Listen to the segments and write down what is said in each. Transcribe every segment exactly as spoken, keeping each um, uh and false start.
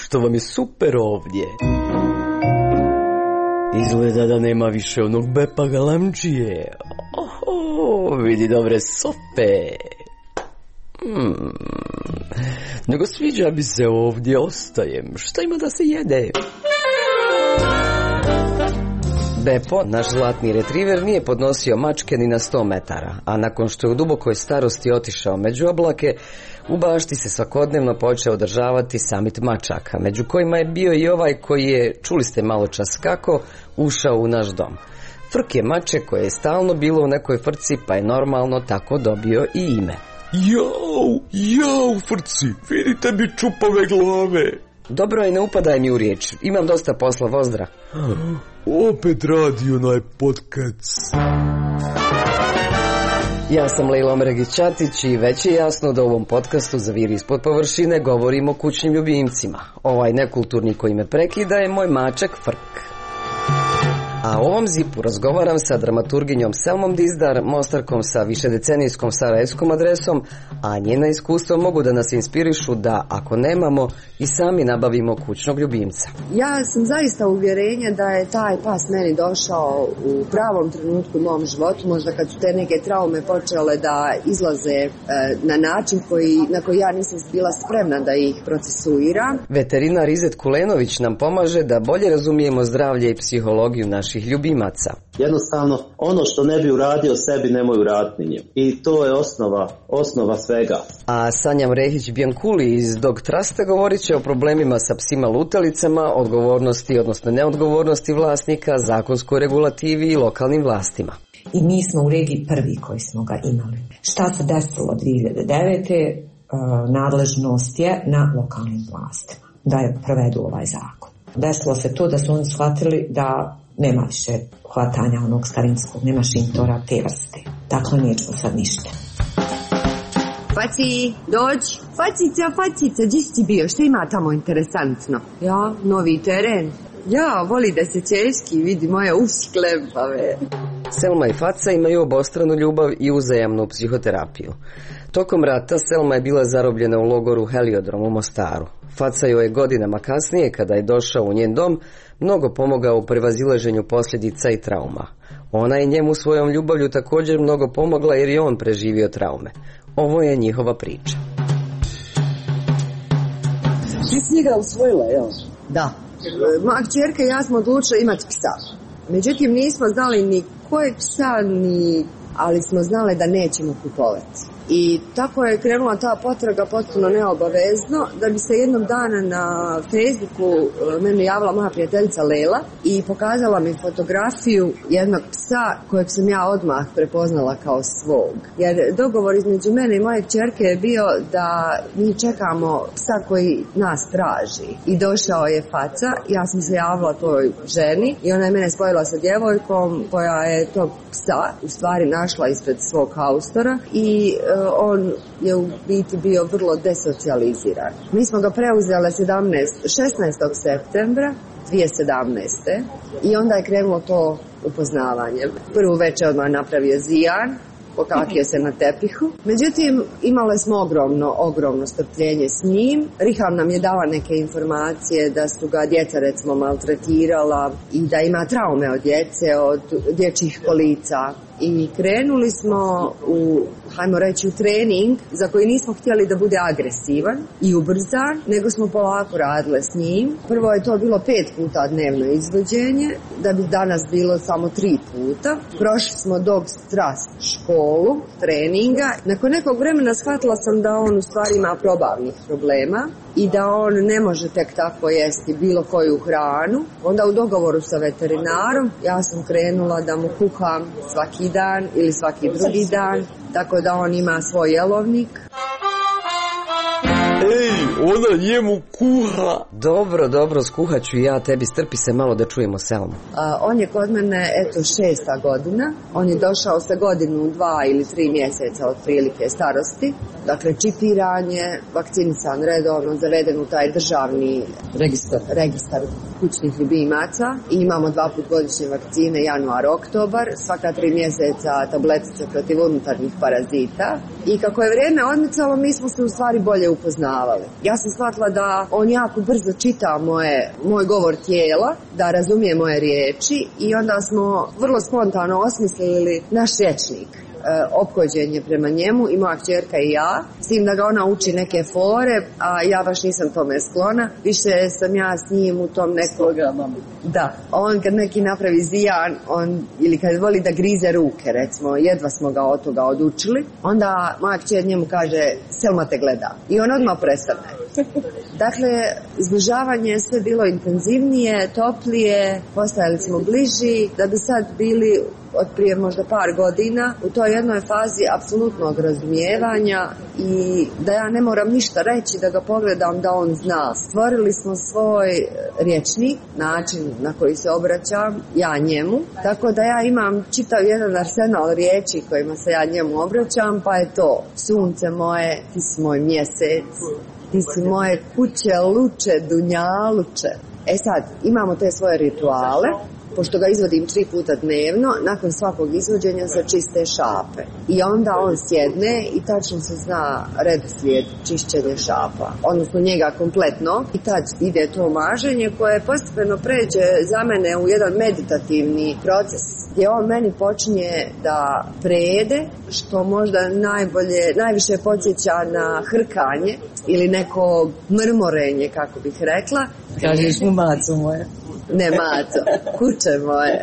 što vam je super ovdje. Izgleda da nema više onog Bepa Galamđije. Oho, vidi dobre sofe. Hmm. Nego sviđa mi se ovdje, ostajem. Šta ima da se jede? Bepo, naš zlatni retriver, nije podnosio mačke ni na sto metara, a nakon što je u dubokoj starosti otišao među oblake, u bašti se svakodnevno počeo održavati samit mačaka, među kojima je bio i ovaj koji je, čuli ste malo čas kako, ušao u naš dom. Frk je mače koje je stalno bilo u nekoj frci, pa je normalno tako dobio i ime. Jau, jau, frci, vidite mi čupave glave. Dobro je, ne upadaj mi u riječ, imam dosta posla, vozdra. Opet radi onaj podcast. Ja sam Lejla Omregić-Ćatić i već je jasno da u ovom podcastu za Vir ispod površine govorimo o kućnim ljubimcima. Ovaj nekulturni koji me prekida je moj mačak Frk. A u ovom zipu razgovaram sa dramaturginjom Selmom Dizdar, mostarkom sa višedecenijskom sarajevskom adresom, a njena iskustva mogu da nas inspirišu da, ako nemamo, i sami nabavimo kućnog ljubimca. Ja sam zaista uvjerenja da je taj pas meni došao u pravom trenutku u mom životu, možda kad su te neke traume počele da izlaze e, na način koji, na koji ja nisam bila spremna da ih procesuiram. Veterinar Izet Kulenović nam pomaže da bolje razumijemo zdravlje i psihologiju naših ljubimaca. Jednostavno, ono što ne bi uradio sebi, nemoj uraditi njim. I to je osnova, osnova svega. A Sanja Mrehić-Bjankuli iz Dog Trusta govorit će o problemima sa psima lutalicama, odgovornosti, odnosno neodgovornosti vlasnika, zakonskoj regulativi i lokalnim vlastima. I mi smo u regiji prvi koji smo ga imali. Šta se desilo dvije hiljade devete. Nadležnost je na lokalnim vlastima da je provedu ovaj zakon. Desilo se to da su oni shvatili da nema više hvatanja onog starinskog, nema šintora te vrste. Dakle, nećemo sad ništa. Faci, dođi. Facica, facica, gdje si ti bio? Što ima tamo interesantno? Ja, novi teren. Ja, voli da se češki, vidi moje uši klepave. Selma i Faca imaju obostranu ljubav i uzajamnu psihoterapiju. Tokom rata Selma je bila zarobljena u logoru Heliodrom u Mostaru. Faca joj je godinama kasnije, kada je došao u njen dom, mnogo pomogao u prevazilaženju posljedica i trauma. Ona je njemu svojom ljubavlju također mnogo pomogla jer je on preživio traume. Ovo je njihova priča. Ti si njega usvojila, jel? Da. Moja kćerka i ja smo odlučili imati psa. Međutim, nismo znali ni kojeg psa, ni... ali smo znali da nećemo kupovati. I tako je krenula ta potraga potpuno neobavezno, da bi se jednog dana na Facebooku meni javila moja prijateljica Lela i pokazala mi fotografiju jednog psa kojeg sam ja odmah prepoznala kao svog. Jer dogovor između mene i moje kćerke je bio da mi čekamo psa koji nas traži. I došao je Faca, ja sam se javila toj ženi i ona je mene spojila sa djevojkom koja je tog psa u stvari našla ispred svog haustora i on je u biti bio vrlo desocijaliziran. Mi smo ga preuzeli šesnaestog septembra dvije hiljade sedamnaeste. i onda je krenulo to upoznavanje. Prvu večer odmah napravio zijan, pokakio se na tepihu. Međutim, imali smo ogromno, ogromno strpljenje s njim. Riham nam je dala neke informacije da su ga djeca recimo maltretirala i da ima traume od djece, od dječjih kolica. I krenuli smo u, hajmo reći, u trening za koji nismo htjeli da bude agresivan i ubrzan, nego smo polako radile s njim. Prvo je to bilo pet puta dnevno izvođenje, da bi danas bilo samo tri puta. Prošli smo Dog Trust školu, treninga. Nakon nekog vremena shvatila sam da on u stvari ima probavnih problema i da on ne može tek tako jesti bilo koju hranu. Onda u dogovoru sa veterinarom ja sam krenula da mu kuham svaki dan ili svaki drugi dan, tako da on ima svoj jelovnik. Ej, ona njemu kuha. Dobro, dobro, skuhat ću ja tebi, strpi se malo da čujemo Selmu. A, on je kod mene, eto, šesta godina. On je došao sa godinu, dva ili tri mjeseca otprilike starosti. Dakle, čipiranje, vakcinisan redovno, zaveden u taj državni registar, registar kućnih ljubimaca i imamo dva put godišnje vakcine, januar, oktobar, svaka tri mjeseca tabletice protiv unutarnjih parazita. I kako je vrijeme odmicalo, mi smo se u stvari bolje upoznavali. Ja sam shvatila da on jako brzo čita moje, moj govor tijela, da razumije moje riječi i onda smo vrlo spontano osmislili naš rječnik. Ophođenje prema njemu i moja kćerka i ja, s tim da ga ona uči neke fore, a ja baš nisam tome sklona. Više sam ja s njim u tom nekog... Da, on kad neki napravi zijan, on, ili kad voli da grize ruke, recimo, jedva smo ga od toga odučili, onda moja kćer njemu kaže, Selma te gleda. I on odmah prestane. Dakle, zbližavanje je sve bilo intenzivnije, toplije, postajali smo bliži, da bi sad bili od prije možda par godina u toj jednoj fazi apsolutnog razumijevanja i da ja ne moram ništa reći, da ga pogledam, da on zna. Stvorili smo svoj rječnik, način na koji se obraćam, ja njemu, tako da ja imam čitav jedan arsenal riječi kojima se ja njemu obraćam, pa je to: sunce moje, ti si moj mjesec, ti si moje kuće, luče, dunjaluče. E sad, imamo te svoje rituale. Pošto ga izvodim tri puta dnevno, nakon svakog izvođenja se čiste šape. I onda on sjedne i tačno se zna redoslijed čišćenja šapa. Odnosno njega kompletno. I tad ide to maženje koje postepeno pređe za mene u jedan meditativni proces, gdje on meni počinje da prede, što možda najbolje, najviše podsjeća na hrkanje ili neko mrmorenje, kako bih rekla. Kažeš mu maco moje. Ne maco, kuće moje.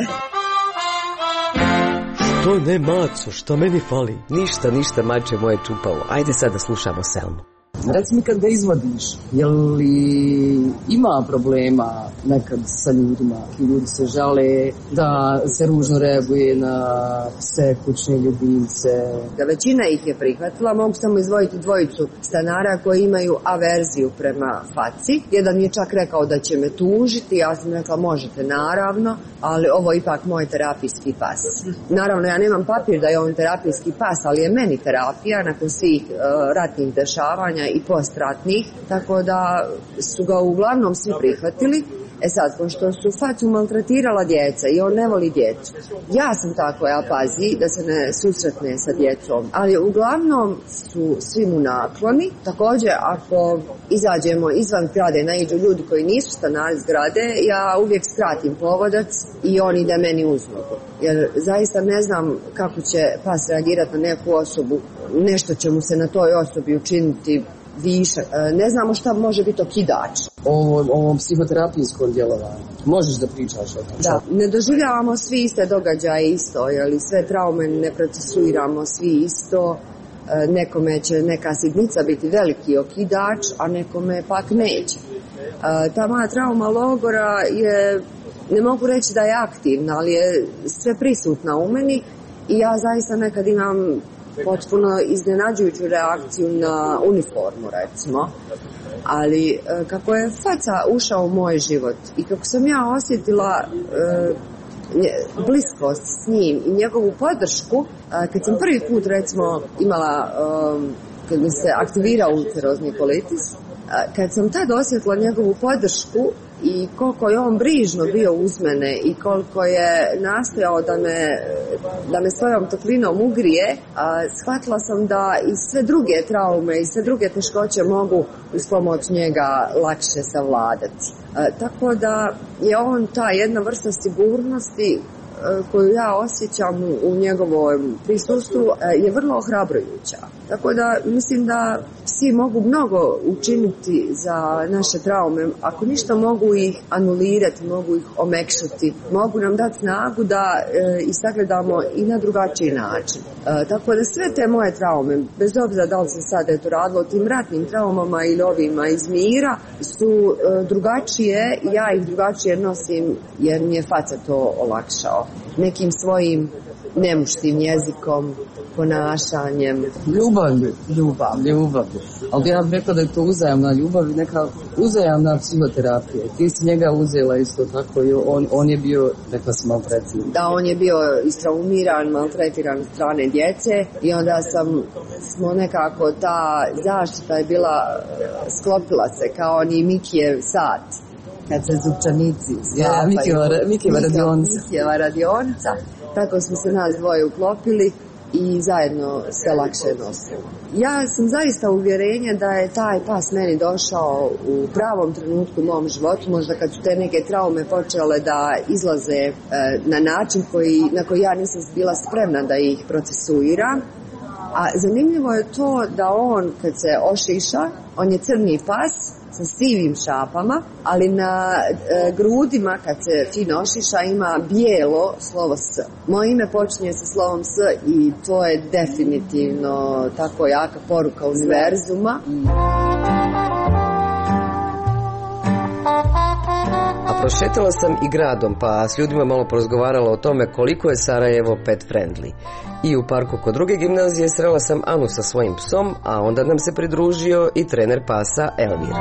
Što ne maco, šta meni fali? Ništa, ništa mače moje čupalo. Ajde sad da slušamo Selmu. Reci mi, kad ga izvodiš, je li ima problema nekad sa ljudima? Ljudi se žale da se ružno reaguje na pse, kućne ljubimce. Da većina ih je prihvatila, mogu samo izdvojiti dvojicu stanara koji imaju averziju prema faci. Jedan je čak rekao da će me tužiti, ja sam rekla možete naravno, ali ovo je ipak moj terapijski pas. Naravno, ja nemam papir da je on terapijski pas, ali je meni terapija nakon svih uh, ratnih dešavanja i postratnih, tako da su ga uglavnom svi prihvatili. E sad, pošto su facu maltretirala djeca i on ne voli djecu, ja sam ta koja pazi da se ne susretne sa djecom, ali uglavnom su svi mu nakloni. Također, ako izađemo izvan zgrade, naiđu ljudi koji nisu stanari zgrade, ja uvijek skratim povodac i on ide meni uz nogu. Jer zaista ne znam kako će pas reagirati na neku osobu, nešto će mu se na toj osobi učiniti višak. Ne znamo šta može biti okidač. O ovom psihoterapijskom djelovanju. Možeš da pričaš o tom? Da, ne doživljavamo svi iste događaje isto, jer sve traume ne procesuiramo svi isto. Nekome će neka sitnica biti veliki okidač, a nekome pak neće. Ta moja trauma logora je, ne mogu reći da je aktivna, ali je sve prisutna u meni i ja zaista nekad imam potpuno iznenađujuću reakciju na uniformu, recimo. Ali kako je faca ušao u moj život i kako sam ja osjetila e, bliskost s njim i njegovu podršku, e, kad sam prvi put, recimo, imala, e, kad mi se aktivirao ulcerozni kolitis, e, kad sam tad osjetila njegovu podršku i koliko je on brižno bio uz mene i koliko je nastojao da me, da me svojom toplinom ugrije, a, shvatila sam da i sve druge traume i sve druge teškoće mogu uz pomoć njega lakše savladati. A, tako da je on ta jedna vrsta sigurnosti koju ja osjećam u njegovom prisustvu je vrlo ohrabrujuća. Tako da mislim da psi mogu mnogo učiniti za naše traume. Ako ništa, mogu ih anulirati, mogu ih omekšati, mogu nam dati snagu da e, ih sagledamo i na drugačiji način. E, tako da sve te moje traume, bez obzira da li se sad eto radilo o tim ratnim traumama ili ovima iz mira, su e, drugačije i ja ih drugačije nosim jer mi je faca to olakšao. Nekim svojim nemuštim jezikom, ponašanjem. Ljubavlju. Ljubav. Ljubavlju. Ali ja bih rekla da je to uzajamna ljubav i neka uzajamna psihoterapija. Ti si njega uzela isto tako i on, on je bio, rekla si, maltretiran. Da, on je bio istraumiran, maltretiran od strane djece i onda sam, smo nekako, ta zaštita je bila, sklopila se kao ni Mikijev sat. kad se zupčanici ja, Mikijeva, Mikijeva radionica. Mikijeva radionica. Tako smo se nas dvoje uklopili i zajedno sve lakše nosimo. Ja sam zaista uvjerenja da je taj pas meni došao u pravom trenutku u mom životu, možda kad su te neke traume počele da izlaze e, na način koji, na koji ja nisam bila spremna da ih procesuiram. A zanimljivo je to da on kad se ošiša, on je crni pas sa sivim šapama, ali na e, grudima kad se fino ošiša ima bijelo slovo S. Moje ime počinje sa slovom S i to je definitivno tako jaka poruka univerzuma. A prošetala sam i gradom, pa s ljudima malo porazgovarala o tome koliko je Sarajevo pet friendly. I u parku kod druge gimnazije srela sam Anu sa svojim psom, a onda nam se pridružio i trener pasa Elvir.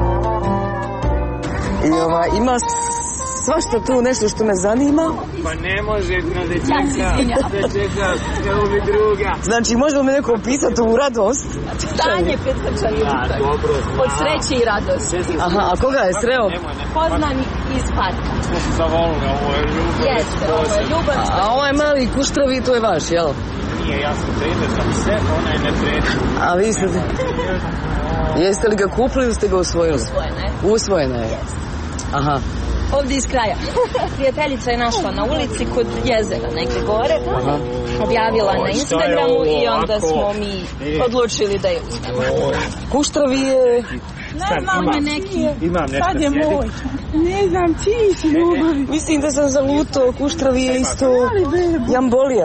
I ova, ima svašta tu nešto što me zanima. Pa ne može da čeka, da čeka, evo mi druga. Znači, može li me neko opisati u radost? Stanje pred Krčanicu. Ja, dobro. Od sreće i radosti. Aha, a koga je sreo? Poznani iz parka. Smo se zavolili, ovo je ljubav. Jeste, ovo je ljubav. A ovaj mali kuštravi, to je vaš, jel? Nije, ja sam trener za pse, ona je ne trener. A vi ste... Jeste li ga kupili ili ste ga usvojili? Usvojena je. Usvojena je? Jeste. Aha. Ovdje iz kraja. Prijateljica je našla na ulici kod jezera neke gore. Aha. Objavila na Instagramu i onda smo mi odlučili da je uzmemo. Kuštravi je... Ne znam, on je neki. Imam nešto sad je moj. Ne znam, čiji si ljubavi. Mislim da sam zalutao, kuštravi je isto jambolija.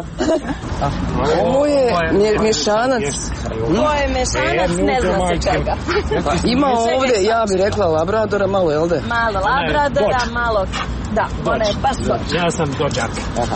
Ovo je mješanac. To je mješanac, ne zna se čega. Ima ovdje, ja bih rekla labradora, malo, jel da? Malo labradora, malo... Da, ona je baš dođak. Ja sam dođak.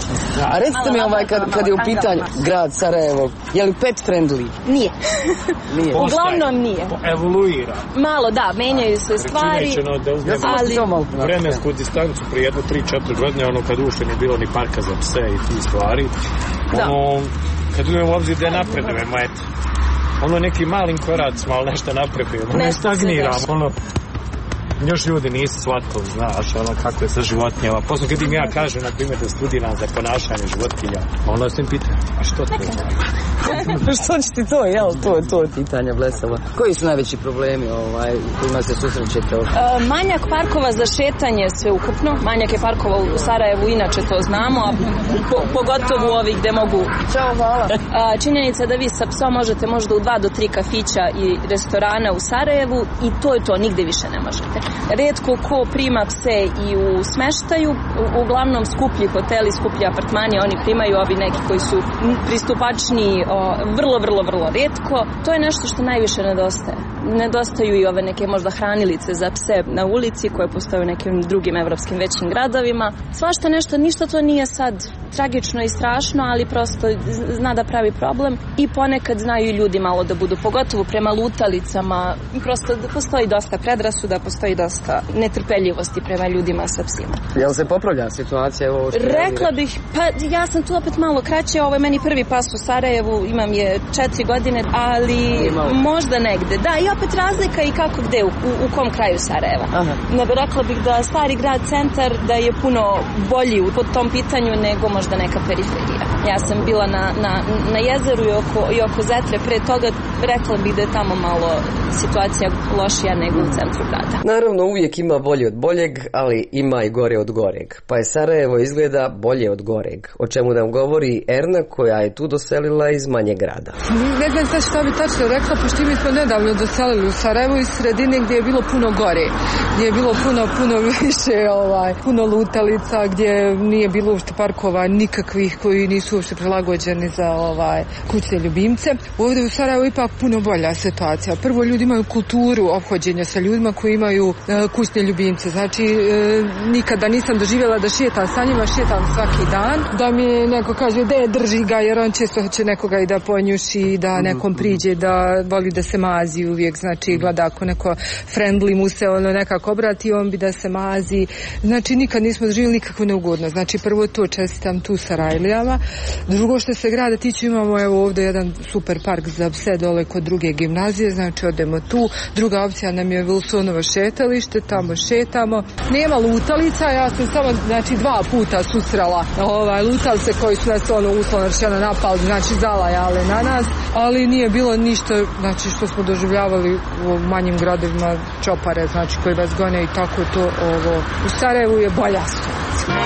A recite mi ovaj, kad, kad je u pitanju grad Sarajevo, je li pet friendly? Nije. Nije. Uglavnom nije. Evoluira. Malo, da, menjaju se stvari, ali... Vremensku distancu prije jedno tri četiri godine, ono kad ušte nije bilo ni parka za pse i ti stvari, ono, kad uzmemo u obzir da je napredujemo, eto, ono neki malim koracima, ali nešto napredujemo, ne stagniramo, ono, još ljudi nisu shvatili, znaš, ono kako je sa životinjama. Posle kad im ja kažem, na primjer, da studiram za ponašanje životinja, onda se im pitaju, a što to je? Što će ti to, jel? To je to pitanje blesava. Koji su najveći problemi ovaj, u kojima se susrećete? E, manjak parkova za šetanje sve ukupno. Manjak je parkova u Sarajevu, inače to znamo, a po, pogotovo ovih gde mogu. Ćao, hvala. E, činjenica da vi sa psom možete možda u dva do tri kafića i restorana u Sarajevu i to je to, nigde više ne možete. Retko ko prima pse i u smeštaju, uglavnom skuplji hoteli, skuplji apartmani, oni primaju, ovi neki koji su pristupačni vrlo, vrlo, vrlo retko. To je nešto što najviše nedostaje. Nedostaju i ove neke možda hranilice za pse na ulici koje postoje u nekim drugim evropskim većim gradovima. Svašta nešto, ništa to nije sad tragično i strašno, ali prosto zna da pravi problem i ponekad znaju ljudi malo da budu, pogotovo prema lutalicama. Prosto postoji dosta predrasuda, postoji dosta netrpeljivosti prema ljudima sa psima. Jel se popravlja situacija? Ovo što Rekla bih, pa ja sam tu opet malo kraće, ovo je meni prvi pas u Sarajevu, imam je četiri godine, ali možda negde. Da, i opet razlika i kako gde, u, u kom kraju Sarajeva. Aha. Ne bi rekla bih da stari grad centar da je puno bolji po tom pitanju nego možda neka periferija. Ja sam bila na, na, na jezeru i oko, i oko Zetre, pre toga rekla bih da je tamo malo situacija lošija nego u centru grada. Naravno, uvijek ima bolje od boljeg, ali ima i gore od goreg. Pa je Sarajevo izgleda bolje od goreg, o čemu nam govori Erna koja je tu doselila iz manjeg grada. Ne znam sad što bi tačno rekla, pošto mi smo nedavno doselili u Sarajevo iz sredine gdje je bilo puno gore, gdje je bilo puno, puno više, ovaj, puno lutalica, gdje nije bilo uopšte parkova nikakvih koji nisu uopšte prilagođeni za ovaj, kućne ljubimce. Ovdje u Sarajevo ipak puno bolja situacija. Prvo, ljudi imaju kulturu ophođenja sa ljudima koji imaju e, kućne ljubimce. Znači, e, nikada nisam doživjela da šetam sa njima, šetam svaki dan. Da mi neko kaže, de, drži ga, jer on često će nekoga i da ponjuši i da nekom priđe, da voli da se mazi uvijek, znači gleda ako neko friendly mu se ono nekako obrati, on bi da se mazi, znači nikad nismo doživjeli nikakvo neugodno, znači prvo to čestitam tu Sarajlijama, drugo što se grada tiče imamo evo ovdje jedan super park za pse dole kod druge gimnazije, znači odemo tu, druga opcija nam je Wilsonovo šetalište, tamo šetamo, nema lutalica, ja sam samo znači dva puta susrela ovaj, lutalice koji su nas ono uslovno rečeno napali, znači zalajale na nas, ali nije bilo ništa znači što smo doživljavali u manjim gradovima, čopare znači koji vas gone i tako to ovo. U Sarajevu je bolja situacija.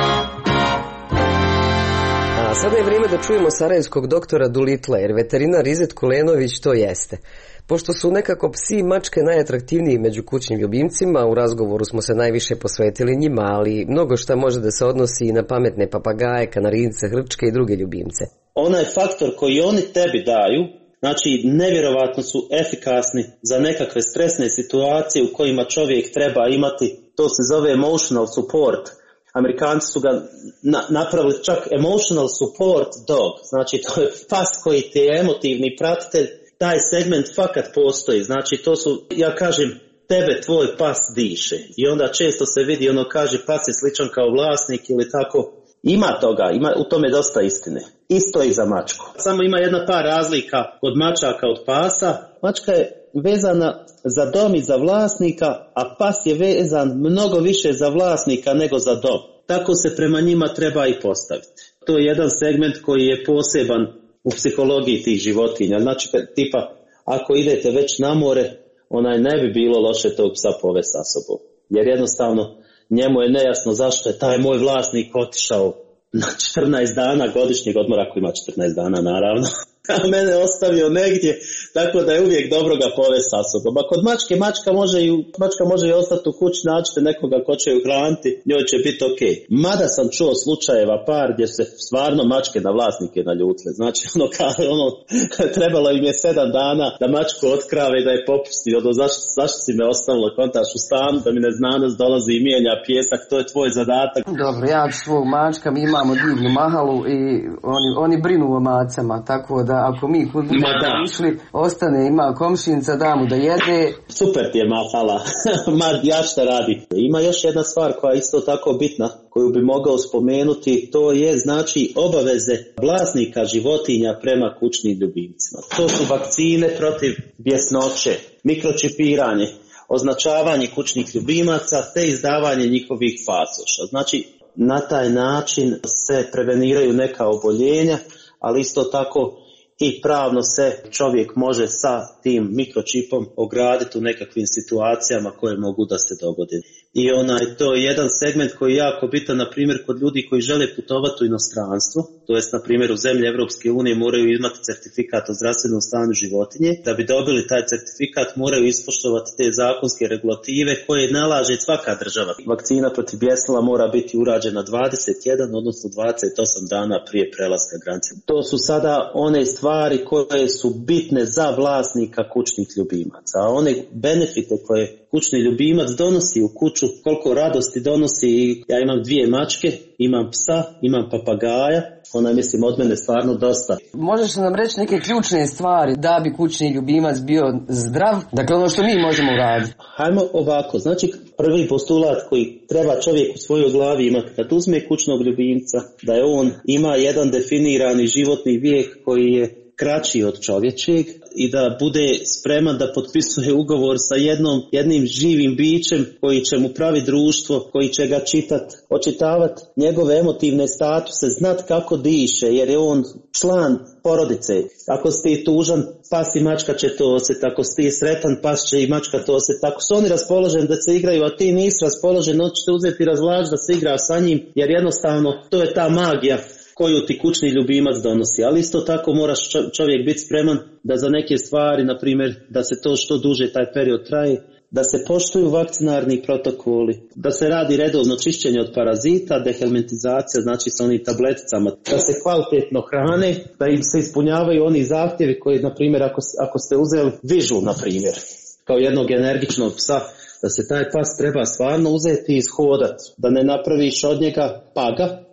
A sada je vrijeme da čujemo sarajevskog doktora Dulitla, jer veterinar Izet Kulenović to jeste. Pošto su nekako psi i mačke najatraktivniji među kućnim ljubimcima, u razgovoru smo se najviše posvetili njima, ali mnogo šta može da se odnosi i na pametne papagaje, kanarince, hrčke i druge ljubimce. Onaj faktor koji oni tebi daju, znači nevjerovatno su efikasni za nekakve stresne situacije u kojima čovjek treba imati, to se zove emotional support. Amerikanci su ga na, napravili čak emotional support dog, znači to je pas koji ti je emotivni pratitelj, taj segment fakat postoji, znači to su, ja kažem, tebe tvoj pas diše i onda često se vidi ono kaže pas je sličan kao vlasnik ili tako, ima toga, ima u tome dosta istine. Isto i za mačku. Samo ima jedna par razlika od mačaka od pasa. Mačka je vezana za dom i za vlasnika, a pas je vezan mnogo više za vlasnika nego za dom. Tako se prema njima treba i postaviti. To je jedan segment koji je poseban u psihologiji tih životinja. Znači, tipa, ako idete već na more, onaj ne bi bilo loše tog psa povesti sa sobom. Jer jednostavno njemu je nejasno zašto je taj moj vlasnik otišao na četrnaest dana godišnjeg odmora, ako ima četrnaest dana naravno, a mene ostavio negdje, tako da je uvijek dobro ga povesti sa sobom. A kod mačke, mačka može i, mačka može i ostati u kući, nađete nekoga ko će ju hraniti, njoj će biti ok. Mada sam čuo slučajeva par gdje se stvarno mačke na vlasnike naljutile. Znači, ono, kao, ono trebalo im je sedam dana da mačku otkrave i da je popusti. Ono, zašto, zašto si me ostavila kontaš u stanu, da mi neznanost dolazi i mijenja pijesak, to je tvoj zadatak. Dobro, ja ću svog mačka, mi imamo divnu mahalu i oni, oni brinu o macama, tako da ako mi kud budemo išli, ostane, ima komšinca, da mu da jede. Super ti je mahala, ma ja šta radi. Ima još jedna stvar koja je isto tako bitna, koju bi mogao spomenuti, to je znači obaveze vlasnika životinja prema kućnim ljubimcima. To su vakcine protiv bjesnoće, mikročipiranje, označavanje kućnih ljubimaca te izdavanje njihovih pasoša. Znači, na taj način se preveniraju neka oboljenja, ali isto tako i pravno se čovjek može sa tim mikročipom ograditi u nekakvim situacijama koje mogu da se dogode. I onaj, to je jedan segment koji je jako bitan, na primjer, kod ljudi koji žele putovati u inostranstvo, to jest, na primjer, u zemlje Europske unije moraju imati certifikat o zdravstvenom stanju životinje. Da bi dobili taj certifikat moraju ispoštovati te zakonske regulative koje nalaže svaka država. Vakcina protiv bjesnila mora biti urađena dvadeset jedan, odnosno dvadeset osam dana prije prelaska granice. To su sada one stvari koje su bitne za vlasnika kućnih ljubimaca, a one benefite koje kućni ljubimac donosi u kuću, koliko radosti donosi. Ja imam dvije mačke, imam psa, imam papagaja, ona mislim od mene stvarno dosta. Možeš nam reći neke ključne stvari da bi kućni ljubimac bio zdrav, dakle ono što mi možemo uraditi? Hajmo ovako, znači prvi postulat koji treba čovjek u svojoj glavi imati kad uzme kućnog ljubimca, da je on ima jedan definirani životni vijek koji je kraći od čovječeg i da bude spreman da potpisuje ugovor sa jednom, jednim živim bićem koji će mu pravi društvo, koji će ga čitati, očitavati njegove emotivne statuse, znat kako diše, jer je on član porodice. Ako si ti tužan, pas i mačka će to osjetiti, ako si ti sretan, pas će i mačka to osjetiti. Ako su oni raspoloženi da se igraju, a ti nisi raspoložen, on će te uzeti i razvlač da se igra sa njim, jer jednostavno to je ta magija koju ti kućni ljubimac donosi. Ali isto tako moraš čovjek biti spreman da za neke stvari, na primjer, da se to što duže taj period traje, da se poštuju vakcinarni protokoli, da se radi redovno čišćenje od parazita, dehelmintizacija, znači sa onim tableticama, da se kvalitetno hrane, da im se ispunjavaju oni zahtjevi koji, na primjer, ako, ako ste uzeli vižu, na primjer, kao jednog energičnog psa, da se taj pas treba stvarno uzeti i ishodati, da ne napraviš od njega paga,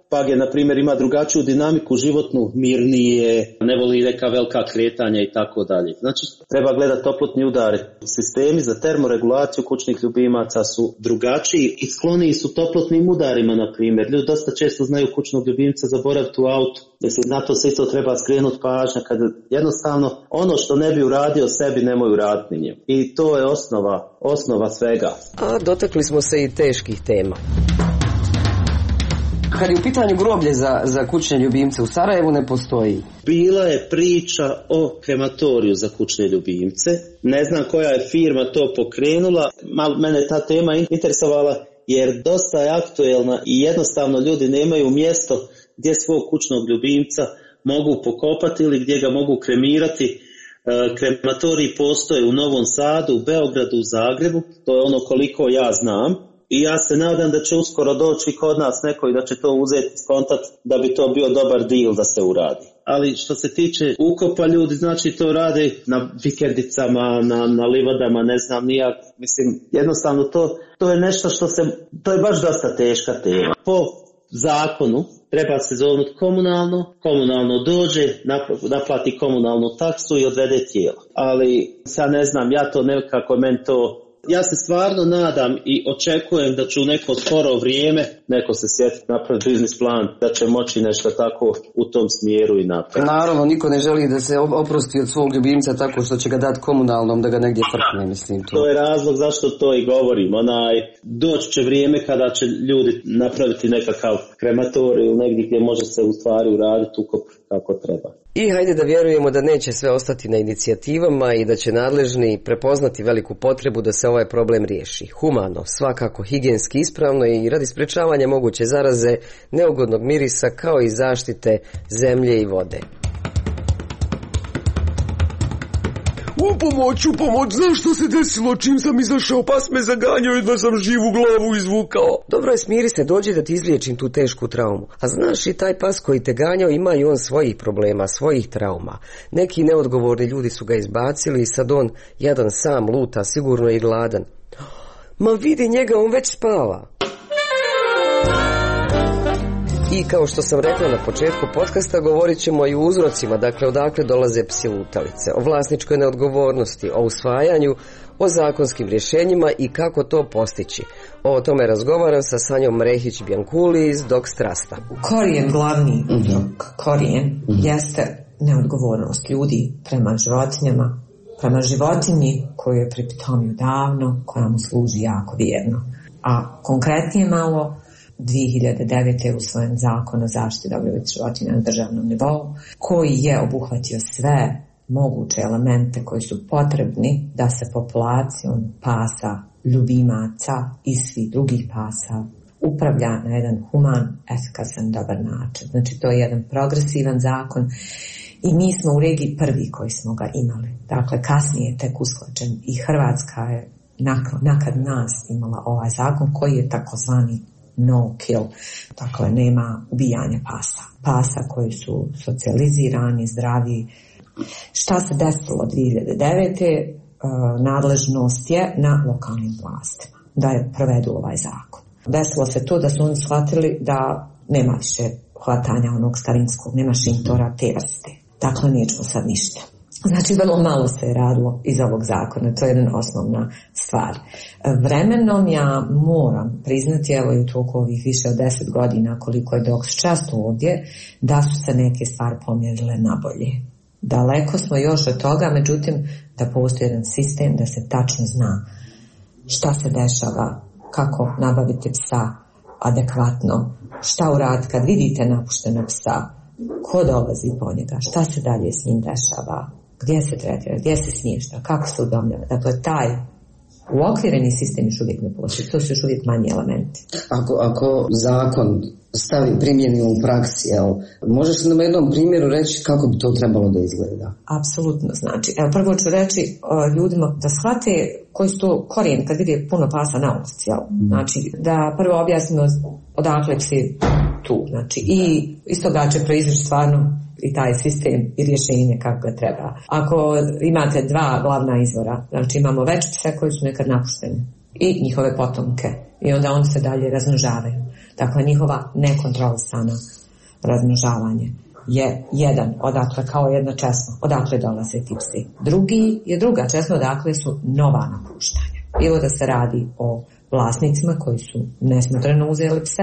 Page, na primjer, ima drugačiju dinamiku životnu, mirnije, ne voli neka velika kretanja i tako dalje. Znači, treba gledati toplotni udari. Sistemi za termoregulaciju kućnih ljubimaca su drugačiji i skloniji su toplotnim udarima, na primjer. Ljudi dosta često znaju kućnog ljubimca zaboraviti u autu. Mislim, na to se isto treba skrenuti pažnja, kad jednostavno ono što ne bi uradio sebi nemoj uraditi ni njemu. I to je osnova, osnova svega. A dotakli smo se i teških tema. Kad je u pitanju groblje za, za kućne ljubimce u Sarajevu ne postoji. Bila je priča o krematoriju za kućne ljubimce. Ne znam koja je firma to pokrenula. Malo mene ta tema interesovala jer dosta je aktuelna i jednostavno ljudi nemaju mjesto gdje svog kućnog ljubimca mogu pokopati ili gdje ga mogu kremirati. Krematoriji postoje u Novom Sadu, u Beogradu, u Zagrebu. To je ono koliko ja znam. I ja se nadam da će uskoro doći kod nas neko i da će to uzeti skontat da bi to bio dobar deal da se uradi. Ali što se tiče ukopa, ljudi znači to rade na vikendicama, na, na livadama, ne znam nijak. Mislim, jednostavno to, to je nešto što se, to je baš dosta teška tema. Po zakonu treba se zovnuti komunalno, komunalno dođe, naplati komunalnu taksu i odvede tijelo. Ali sad ne znam, ja to nekako, meni to... Ja se stvarno nadam i očekujem da će u neko skoro vrijeme neko se sjetiti napraviti biznis plan, da će moći nešto tako u tom smjeru i napraviti. Naravno, niko ne želi da se oprosti od svog ljubimca tako što će ga dati komunalnom da ga negdje frkne, mislim. To. to je razlog zašto to i govorim. Onaj, doći će vrijeme kada će ljudi napraviti nekakav krematorij negdje gdje može se u stvari uraditi ukop kako treba. I hajde da vjerujemo da neće sve ostati na inicijativama i da će nadležni prepoznati veliku potrebu da se ovaj problem riješi. Humano, svakako higijenski ispravno i radi sprečavanja moguće zaraze, neugodnog mirisa kao i zaštite zemlje i vode. U pomoć, u pomoć, znaš što se desilo čim sam izašao, pas me zaganjao i da sam živu glavu izvukao. Dobro je, smiri se, dođi da ti izliječim tu tešku traumu. A znaš i taj pas koji te ganjao ima i on svojih problema, svojih trauma. Neki neodgovorni ljudi su ga izbacili i sad on jedan sam luta, sigurno i gladan. Ma vidi njega, on već spava. I kao što sam rekla na početku podcasta, govorit ćemo i o uzrocima, dakle odakle dolaze psi lutalice, o vlasničkoj neodgovornosti, o usvajanju, o zakonskim rješenjima i kako to postići. O tome razgovaram sa Sanjom Rehić-Bjankuli iz Dog Strasta. Korijen, glavni uzrok, korijen, jeste neodgovornost ljudi prema životinjama, prema životinji koju je pripitomio davno, koja mu služi jako vjerno. A konkretnije malo, dvije hiljade devete. je usvojen zakon o zaštiti dobrobiti životinja na državnom nivou, koji je obuhvatio sve moguće elemente koji su potrebni da se populacijom pasa, ljubimaca i svih drugih pasa upravlja na jedan human, efikasan, dobar način. Znači to je jedan progresivan zakon i mi smo u regiji prvi koji smo ga imali. Dakle, kasnije je tek usklađen i Hrvatska je nakad nas imala ovaj zakon koji je takozvani no kill, dakle nema ubijanja pasa. Pasa koji su socijalizirani, zdravi. Šta se desilo dvije hiljade devete. Nadležnost je na lokalnim vlastima da je provedu ovaj zakon. Desilo se to da su oni shvatili da nema više hvatanja onog starinskog, nema šintora te vrste. Dakle, nećemo sad ništa. Znači, vrlo malo se je radilo iz ovog zakona, to je jedna osnovna stvar. Vremenom ja moram priznati, evo i u toku ovih više od deset godina koliko je Dog Strasta ovdje, da su se neke stvari pomjerile na bolje. Daleko smo još od toga, međutim, da postoji jedan sistem da se tačno zna šta se dešava, kako nabaviti psa adekvatno, šta uraditi kad vidite napuštenog psa, ko dolazi po njega, šta se dalje s njim dešava, gdje se tretira, gdje se smješta, kako se udomljava. Dakle, taj uokvireni sistem još uvijek ne postoji, to su još uvijek manji elementi. Ako, ako zakon stavi primjeni u praksi, evo, možeš li nam jednom primjeru reći kako bi to trebalo da izgleda? Apsolutno, znači, evo prvo ću reći o, ljudima da shvate koji su to korijen kad vidi puno pasa na ulici, jel? Mm. Znači, da prvo objasnimo odakle si tu, znači, i iz toga će proizvrši stvarno i taj sistem i rješenje kako ga treba. Ako imate dva glavna izvora, znači imamo veće pse koji su nekad napušteni i njihove potomke i onda oni se dalje razmnožavaju. Dakle, njihova nekontrolisana razmnožavanje je jedan, odakle kao jedna česma, odakle dolaze ti psi. Drugi je druga česma, odakle su nova napuštanja. Bilo da se radi o vlasnicima koji su nesmotreno uzeli pse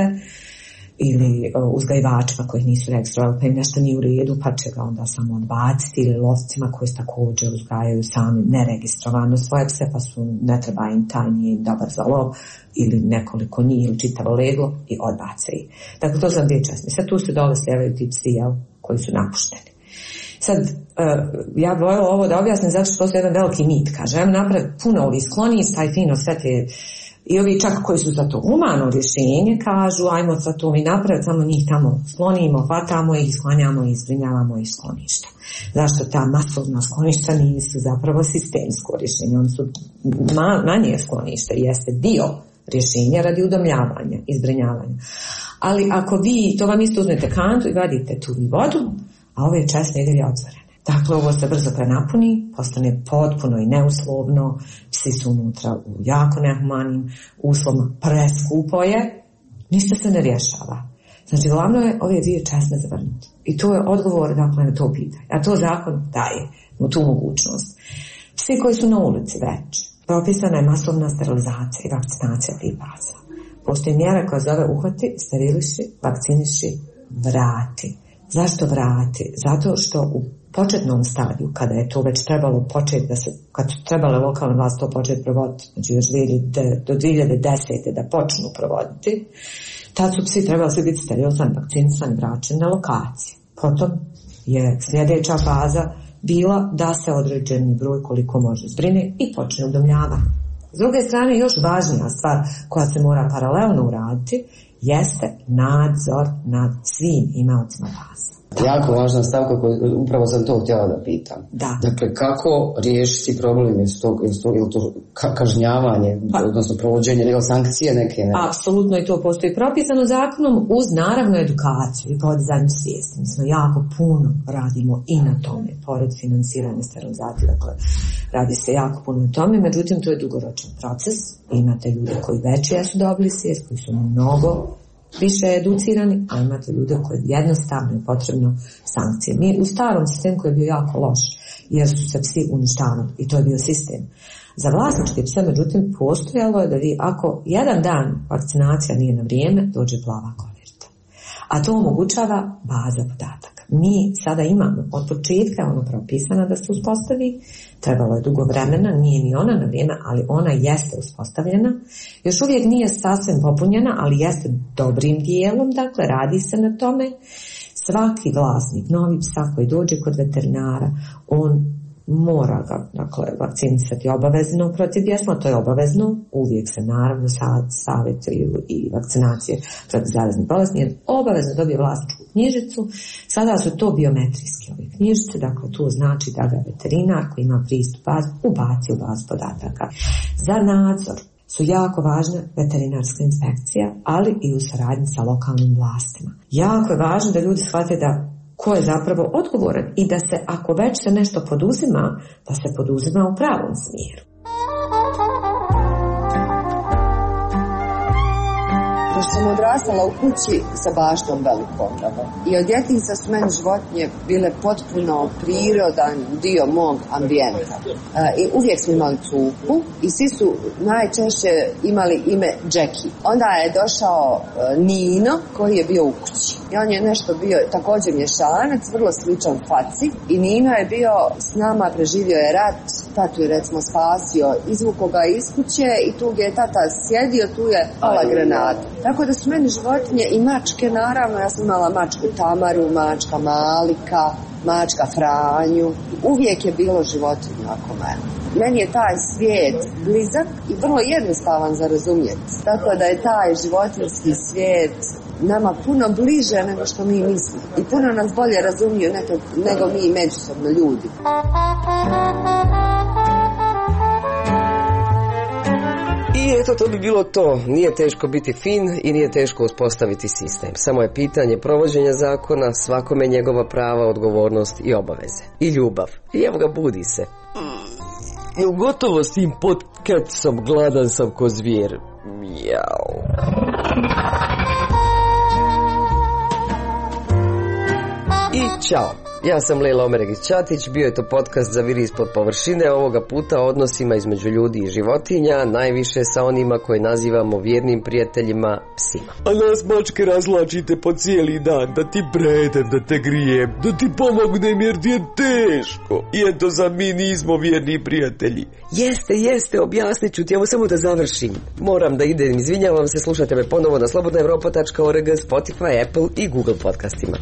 ili uzgajivačima koji nisu registrovali pa im nešto nije u redu pa će ga onda samo odbaciti, ili lovcima koji također uzgajaju sami neregistrovano svoje pse pa su ne treba im taj, nije im dobar za lov, ili nekoliko njih ili čitavo leglo i odbace ih. Dakle, to su dvije česme. Sad tu se dole sljevaju ti psi, jel, koji su napušteni. Sad, uh, ja bih voljela ovo da objasnim zato što postoji jedan veliki mit. Kaže, ajmo napraviti puno ovih skloništa i fino sve te, i ovi čak koji su za to humano rješenje kažu, ajmo sad to mi napraviti, samo njih tamo sklonimo, hvatamo ih, sklanjamo i zbrinjavamo iz skloništa. Zašto ta masovna skloništa nisu zapravo sistemsko rješenje, oni su ma, manje skloništa, jeste dio rješenja radi udomljavanja i zbrinjavanja. Ali ako vi, to vam isto uzmete kantu i vadite tu vodu, a ove česme i dalje otvorene. Dakle, ovo se brzo prenapuni, postane potpuno i neuslovno, psi su unutra u jako nehumanim uslovima, preskupo je, ništa se ne rješava. Znači, glavno je ove dvije česme zavrnuti. I to je odgovor, dakle, na to pitanje. A to zakon daje mu tu mogućnost. Psi koji su na ulici već, propisana je masovna sterilizacija i vakcinacija tih pasa. Postoji mjera koja zove uhvati, steriliši, vakciniši, vrati. Zašto vrati? Zato što u početnom stadiju, kada je to već trebalo početi da se, kad su trebale lokalne vlasti to početi provoditi, znači još do dvije hiljade desete da počnu provoditi, tad su psi trebali svi biti sterilizani, vakcinisani, vraćeni na lokaciju. Potom je sljedeća faza bila da se određeni broj koliko može zbrine i počne udomljavanje. S druge strane, još važnija stvar koja se mora paralelno uraditi jeste nadzor nad svim imaocima pasa. Jako važna stavka koju upravo sam to htjela da pitam. Da. Dakle, kako riješiti problem iz tog, iz tog, ili to kažnjavanje, pa, odnosno provođenje ili sankcije neke? Ne? Apsolutno, i to postoji propisano zakonom uz naravno edukaciju i podizanju svijesti. Mi smo jako puno radimo i na tome, pored financiranja sterilizacije. Dakle, radi se jako puno na tome, međutim to je dugoročan proces. Imate ljude koji već jesu dobili svijest, koji su mnogo više educirani, a imate ljude koji jednostavno je potrebno sankcije. Mi u starom sistemu koji je bio jako loš, jer su se psi uništavali i to je bio sistem. Za vlasničke pse, međutim, postojalo je da vi, ako jedan dan vakcinacija nije na vrijeme, dođe plava koverta. A to omogućava baza podataka. Mi sada imamo, od početka ono propisana da se uspostavi, trebalo je dugo vremena, nije ni ona na vrijeme, ali ona jeste uspostavljena. Još uvijek nije sasvim popunjena, ali jeste dobrim dijelom, dakle radi se na tome. Svaki vlasnik novi psa koji dođe kod veterinara, on mora ga, dakle, vakcinisati obavezno protiv bjesna, to je obavezno, uvijek se naravno savjetuju i vakcinacije protiv zaraznih bolesti, jer obavezno dobije vlasničku knjižicu. Sada su to biometrijske ove knjižice, dakle to znači da ga veterinar koji ima pristup bazi ubaci u bazu podataka. Za nadzor su jako važna veterinarska inspekcija, ali i u saradnji sa lokalnim vlastima. Jako je važno da ljudi shvate da ko je zapravo odgovoran i da se, ako već se nešto poduzima, da se poduzima u pravom smjeru. Pošto sam odrastala u kući sa baštom velikom, i od djetinjstva su meni životinje bile potpuno prirodan dio mog ambijenta. E, I uvijek smo imali cupu i svi su najčešće imali ime Jackie. Onda je došao e, Nino koji je bio u kući. I on je nešto bio također mješanac, vrlo sličan faci. I Nino je bio s nama, preživio je rat, tatu je recimo spasio, izvukao ga iz kuće i tu gdje je tata sjedio, tu je pala granata. Tako da su meni životinje i mačke, naravno, ja sam imala mačku Tamaru, mačka Malika, mačka Franju. Uvijek je bilo životinja oko mene. Meni je taj svijet blizak i vrlo jednostavan za razumjeti. Tako da je taj životinjski svijet nama puno bliže nego što mi mislimo. I puno nas bolje razumiju nego, nego mi međusobno ljudi. I eto, to bi bilo to. Nije teško biti fin i nije teško uspostaviti sistem. Samo je pitanje provođenja zakona, svakome njegova prava, odgovornost i obaveze. I ljubav. I evo ga, budi se. Mm, jel gotovo s tim podcastom? Gladan sam ko zvijer. Mjau. Ćao, ja sam Lejla Omeregić-Ćatić, bio je to podcast za Viri ispod površine, ovoga puta o odnosima između ljudi i životinja, najviše sa onima koje nazivamo vjernim prijateljima, psima. A nas mačke razlačite po cijeli dan, da ti predem, da te grijem, da ti pomognem jer ti je teško. I eto za mi nismo vjerni prijatelji. Jeste, jeste, objasnit ću ti, evo samo da završim. Moram da idem, izvinjavam se, slušajte me ponovo na slobodna evropa tačka org, Spotify, Apple i Google podcastima.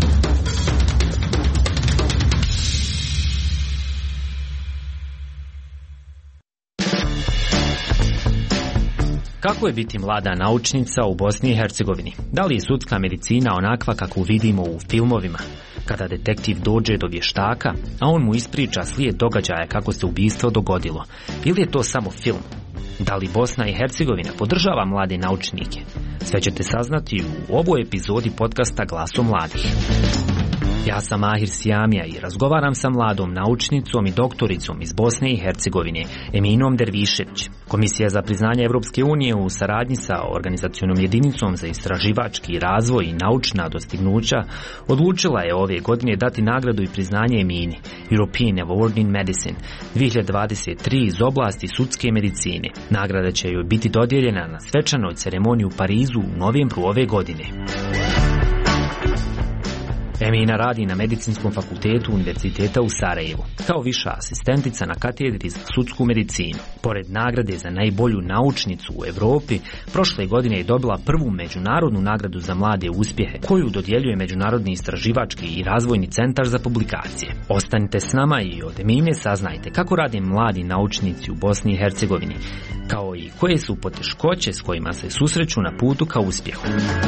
Kako je biti mlada naučnica u Bosni i Hercegovini? Da li je sudska medicina onakva kakvu vidimo u filmovima? Kada detektiv dođe do vještaka, a on mu ispriča slijed događaja kako se ubistvo dogodilo. Ili je to samo film? Da li Bosna i Hercegovina podržava mlade naučnike? Sve ćete saznati u ovoj epizodi podcasta Glasom mladih. Ja sam Mahir Sijamija i razgovaram sa mladom naučnicom i doktoricom iz Bosne i Hercegovine, Eminom Dervišević. Komisija za priznanje Evropske unije u saradnji sa organizacionom jedinicom za istraživački razvoj i naučna dostignuća odlučila je ove godine dati nagradu i priznanje Emini, European Award in Medicine dvije hiljade dvadeset tri iz oblasti sudske medicine. Nagrada će joj biti dodijeljena na svečanoj ceremoniji u Parizu u novembru ove godine. Emina radi na Medicinskom fakultetu Univerziteta u Sarajevu, kao viša asistentica na katedri za sudsku medicinu. Pored nagrade za najbolju naučnicu u Europi, prošle godine je dobila prvu međunarodnu nagradu za mlade uspjehe, koju dodjeljuje Međunarodni istraživački i razvojni centar za publikacije. Ostanite s nama i od Emine saznajte kako rade mladi naučnici u Bosni i Hercegovini, kao i koje su poteškoće s kojima se susreću na putu ka uspjehu.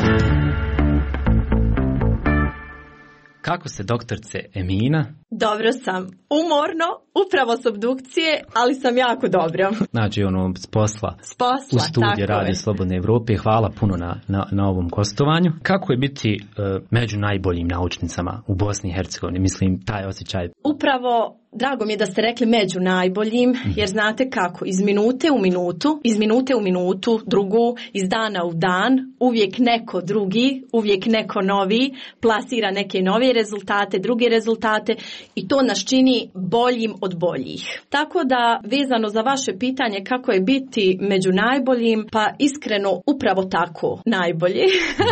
Kako se, doktorce Emina? Dobro sam. Umorno, upravo s obdukcije, ali sam jako dobro. Znači, ono, s posla, s posla u studiju radi Slobodne Evrope. Hvala puno na, na, na ovom gostovanju. Kako je biti uh, među najboljim naučnicama u Bosni i Hercegovini? Mislim, taj osjećaj. Upravo, drago mi je da ste rekli među najboljim, jer znate kako, iz minute u minutu, iz minute u minutu, drugu, iz dana u dan, uvijek neko drugi, uvijek neko novi, plasira neke nove rezultate, druge rezultate i to nas čini boljim od boljih. Tako da, vezano za vaše pitanje kako je biti među najboljim, pa iskreno upravo tako, najbolji.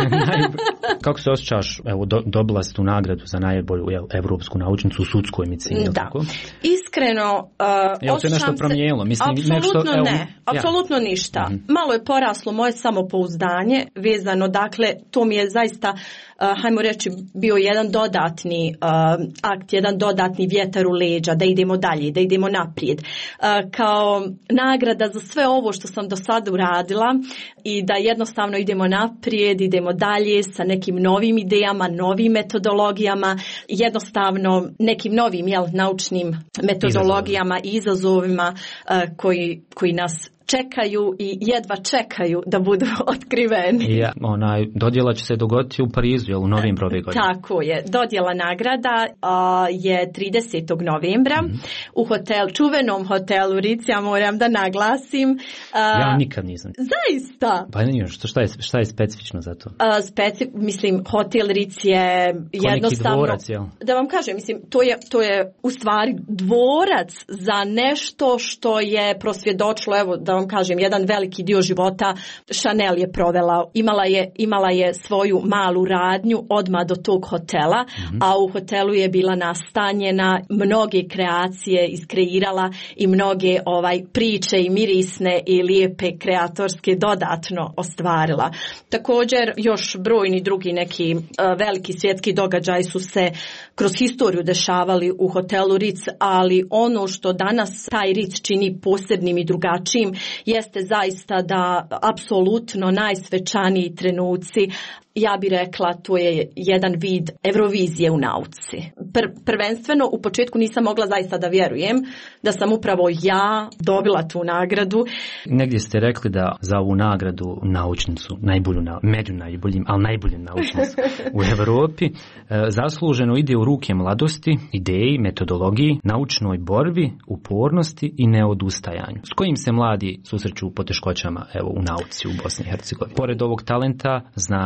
Kako se osjećaš, evo, do, dobila si tu nagradu za najbolju jel, evropsku naučnicu u sudskoj medicini? Da. Tako? Iskreno, uh, jel se nešto promijenilo? Mislim, apsolutno nešto, evo, ne, apsolutno ja. ništa. Mm-hmm. Malo je poraslo moje samopouzdanje vezano, dakle, to mi je zaista, uh, hajmo reći, bio jedan dodatni uh, akt, jedan dodatni vjetar u leđa, da idemo dalje, da idemo naprijed. Uh, kao nagrada za sve ovo što sam do sada uradila i da jednostavno idemo naprijed, idemo dalje sa nekim novim idejama, novim metodologijama, jednostavno nekim novim jel, naučnim metodologijama i izazovima uh, koji, koji nas čekaju i jedva čekaju da budu otkriveni. Ja, onaj, dodjela će se dogoditi u Parizu, jel, u novembru ove godine? Tako je. Dodjela nagrada uh, je tridesetog novembra mm-hmm. u hotel, čuvenom hotelu Ritz, ja moram da naglasim. Uh, ja nikad nisam. Zaista? Pa nije, što, šta, je, šta je specifično za to? Uh, speci, mislim, hotel Ritz je ko jednostavno... dvorac, jel? Da vam kažem, mislim, to je, to je u stvari dvorac za nešto što je prosvjedočilo, evo, da vam kažem, jedan veliki dio života Chanel je provela, imala je, imala je svoju malu radnju odmah do tog hotela, mm-hmm. a u hotelu je bila nastanjena, mnoge kreacije iskreirala i mnoge ovaj priče i mirisne i lijepe kreatorske dodatno ostvarila. Također još brojni drugi neki uh, veliki svjetski događaji su se kroz historiju dešavali u hotelu Ritz, ali ono što danas taj Ritz čini posebnim i drugačijim jeste zaista da apsolutno najsvečaniji trenuci, ja bih rekla, to je jedan vid Eurovizije u nauci. Pr- prvenstveno, u početku nisam mogla zaista da vjerujem da sam upravo ja dobila tu nagradu. Negdje ste rekli da za ovu nagradu naučnicu, najbolju, među najboljim, ali najbolju naučnicu u Europi, e, zasluženo ide u ruke mladosti, ideji, metodologiji, naučnoj borbi, upornosti i neodustajanju. S kojim se mladi susreću u poteškoćama evo, u nauci u Bosni i Hercegovini? Pored ovog talenta, znanja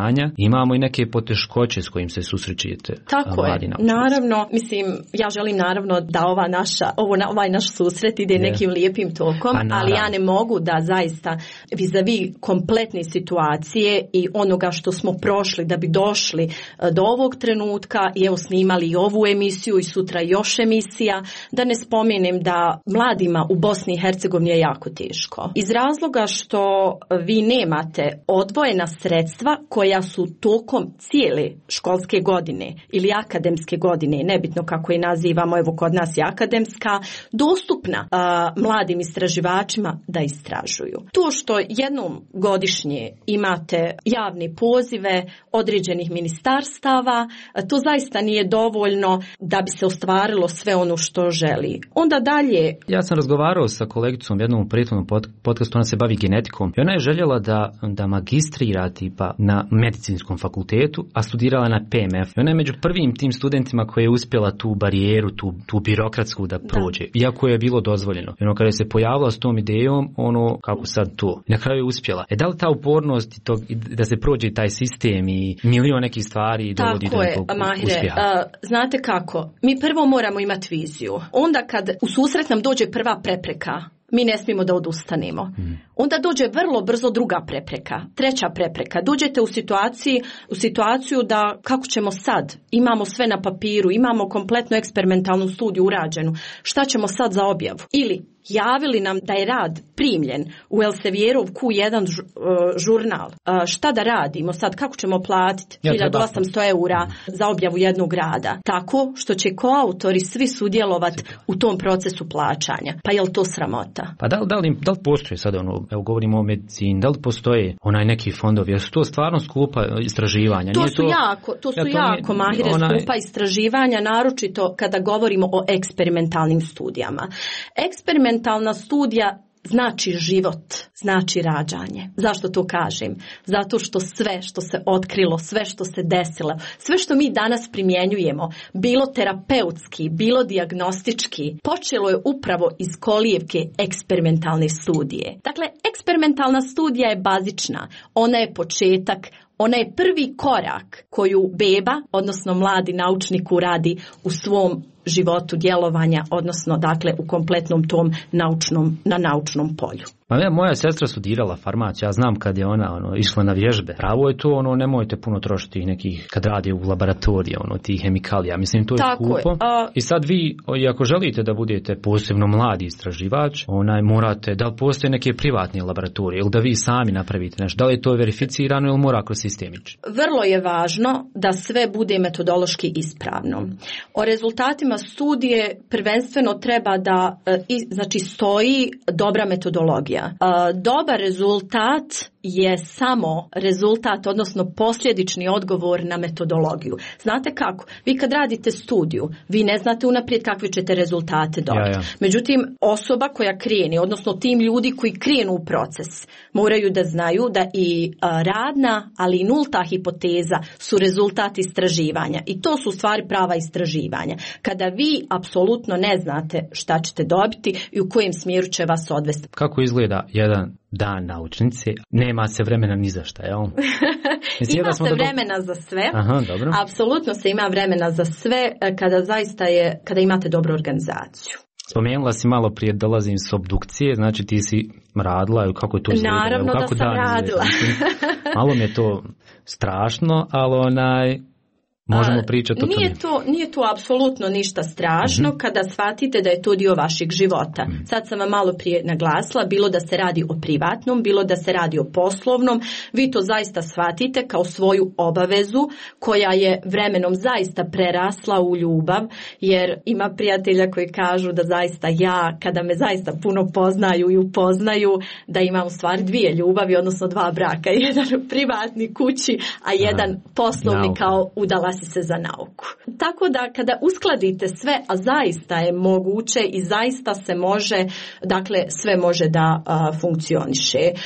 imamo i neke poteškoće s kojim se susrećete. Tako je, naravno, mislim, ja želim naravno da ova naša, ovo, ovaj naš susret ide yeah. nekim lijepim tokom, ali ja ne mogu da zaista vis-a-vis kompletne situacije i onoga što smo prošli da bi došli do ovog trenutka i evo snimali i ovu emisiju i sutra još emisija, da ne spomenem da mladima u Bosni i Hercegovini je jako teško. Iz razloga što vi nemate odvojena sredstva koja su tokom cijele školske godine ili akademske godine, nebitno kako je nazivamo, evo kod nas je akademska, dostupna a, mladim istraživačima da istražuju. To što jednom godišnje imate javne pozive određenih ministarstava, to zaista nije dovoljno da bi se ostvarilo sve ono što želi. Onda dalje... Ja sam razgovarao sa kolegicom jednom u prethodnom podcastu, ona se bavi genetikom i ona je željela da, da magistrira tipa na medicinskom fakultetu, a studirala na P M F. I ona je među prvim tim studentima koja je uspjela tu barijeru, tu, tu birokratsku da prođe, da. Iako je bilo dozvoljeno. I ono kada je se pojavila s tom idejom, ono kako sad to. I na kraju je uspjela. E da li ta upornost i to, da se prođe taj sistem i milion nekih stvari dovodi do nekog uspjeha? Uh, znate kako? Mi prvo moramo imati viziju. Onda kad u susret nam dođe prva prepreka, mi ne smijemo da odustanemo. Mm. Onda dođe vrlo brzo druga prepreka, treća prepreka. Dođete u situaciji, u situaciju da kako ćemo sad? Imamo sve na papiru, imamo kompletnu eksperimentalnu studiju urađenu. Šta ćemo sad za objavu? Ili javili nam da je rad primljen u Elsevierov Q jedan žurnal. Šta da radimo sad? Kako ćemo platiti hiljadu osamsto eura za objavu jednog rada? Tako što će koautori svi sudjelovati u tom procesu plaćanja. Pa je li to sramota? Pa da li, da li, da li postoje sad ono, evo govorimo o medicini, da li postoje onaj neki fondovi, jer su to stvarno skupa istraživanja? To Nije su to, jako, to su ja, to jako mahire onaj... skupa istraživanja, naročito kada govorimo o eksperimentalnim studijama. Eksperimentalna studija znači život, znači rađanje. Zašto to kažem? Zato što sve što se otkrilo, sve što se desilo, sve što mi danas primjenjujemo, bilo terapeutski, bilo dijagnostički, počelo je upravo iz kolijevke eksperimentalne studije. Dakle, eksperimentalna studija je bazična, ona je početak, ona je prvi korak koju beba, odnosno mladi naučnik uradi u svom životu djelovanja, odnosno dakle u kompletnom tom naučnom, na naučnom polju. Ma ja, moja sestra studirala farmaciju, ja znam kad je ona ono, išla na vježbe. Pravo je to, ono, nemojte puno trošiti nekih, kad radi u laboratoriji, ono, tih hemikalija. Mislim, to je Tako skupo. Je. A... I sad vi, ako želite da budete posebno mladi istraživač, onaj, morate, da li postoje neke privatne laboratorije ili da vi sami napravite nešto? Da li je to verificirano ili mora kroz sistemič? Vrlo je važno da sve bude metodološki ispravno. O rezultatima studije prvenstveno treba da znači stoji dobra metodologija. Dobar rezultat je samo rezultat, odnosno posljedični odgovor na metodologiju. Znate kako? Vi kad radite studiju, vi ne znate unaprijed kakve ćete rezultate dobiti. Ja, ja. Međutim, osoba koja krene, odnosno tim ljudi koji krenu u proces, moraju da znaju da i radna, ali i nulta hipoteza su rezultat istraživanja. I to su stvari prava istraživanja. Kada vi apsolutno ne znate šta ćete dobiti i u kojem smjeru će vas odvesti. Kako izgleda jedan dan naučnice? Nema se vremena ni za šta, jel? Mislim, ima se vremena do... za sve. Aha, dobro. Apsolutno se ima vremena za sve kada zaista je, kada imate dobru organizaciju. Spomenula si malo prije dolazim s obdukcije, znači ti si radila, kako je to izgledalo? Naravno kako da sam radila. Malo mi je to strašno, ali onaj... Možemo pričati o tome. Nije to, nije to apsolutno ništa strašno mm-hmm. kada shvatite da je to dio vašeg života. Mm-hmm. Sad sam vam malo prije naglasila, bilo da se radi o privatnom, bilo da se radi o poslovnom, vi to zaista shvatite kao svoju obavezu koja je vremenom zaista prerasla u ljubav, jer ima prijatelja koji kažu da zaista ja, kada me zaista puno poznaju i upoznaju, da imam u stvari dvije ljubavi, odnosno dva braka, jedan u privatni kući, a jedan Aha. poslovni no. kao udala si se za nauku. Tako da kada uskladite sve, a zaista je moguće i zaista se može, dakle sve može da a, funkcioniše.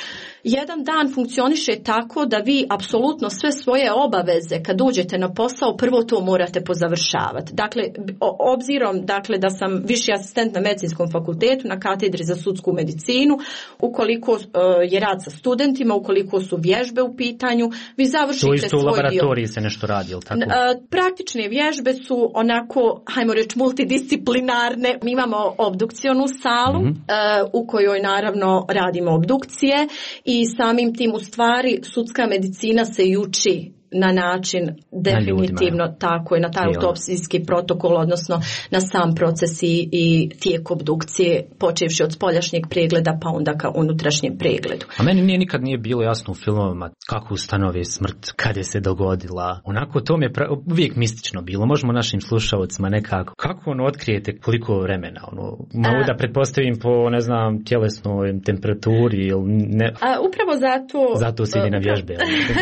jedan dan funkcioniše tako da vi apsolutno sve svoje obaveze kad uđete na posao prvo to morate pozavršavati. Dakle, obzirom dakle, da sam viši asistent na medicinskom fakultetu na katedri za sudsku medicinu, ukoliko uh, je rad sa studentima, ukoliko su vježbe u pitanju, vi završite svoj dio. To isto u laboratoriji se nešto radi, ili tako? Uh, praktične vježbe su onako, hajmo reći, multidisciplinarne. Mi imamo obdukcionu salu mm-hmm. uh, u kojoj naravno radimo obdukcije i samim tim u stvari sudska medicina se i uči na način definitivno na tako je na taj autopsijski protokol, odnosno na sam proces i, i tijek obdukcije, počevši od spoljašnjeg pregleda pa onda ka unutrašnjem pregledu. A meni nije nikad nije bilo jasno u filmovima kako ustanovi smrt, kad je se dogodila. Onako to mi je pra... uvijek mistično bilo. Možemo našim slušalcima nekako. Kako ono otkrijete koliko vremena? Ono, mogu da pretpostavim po, ne znam, tjelesnoj temperaturi ili ne... A, upravo zato... Zato se ide na vježbe.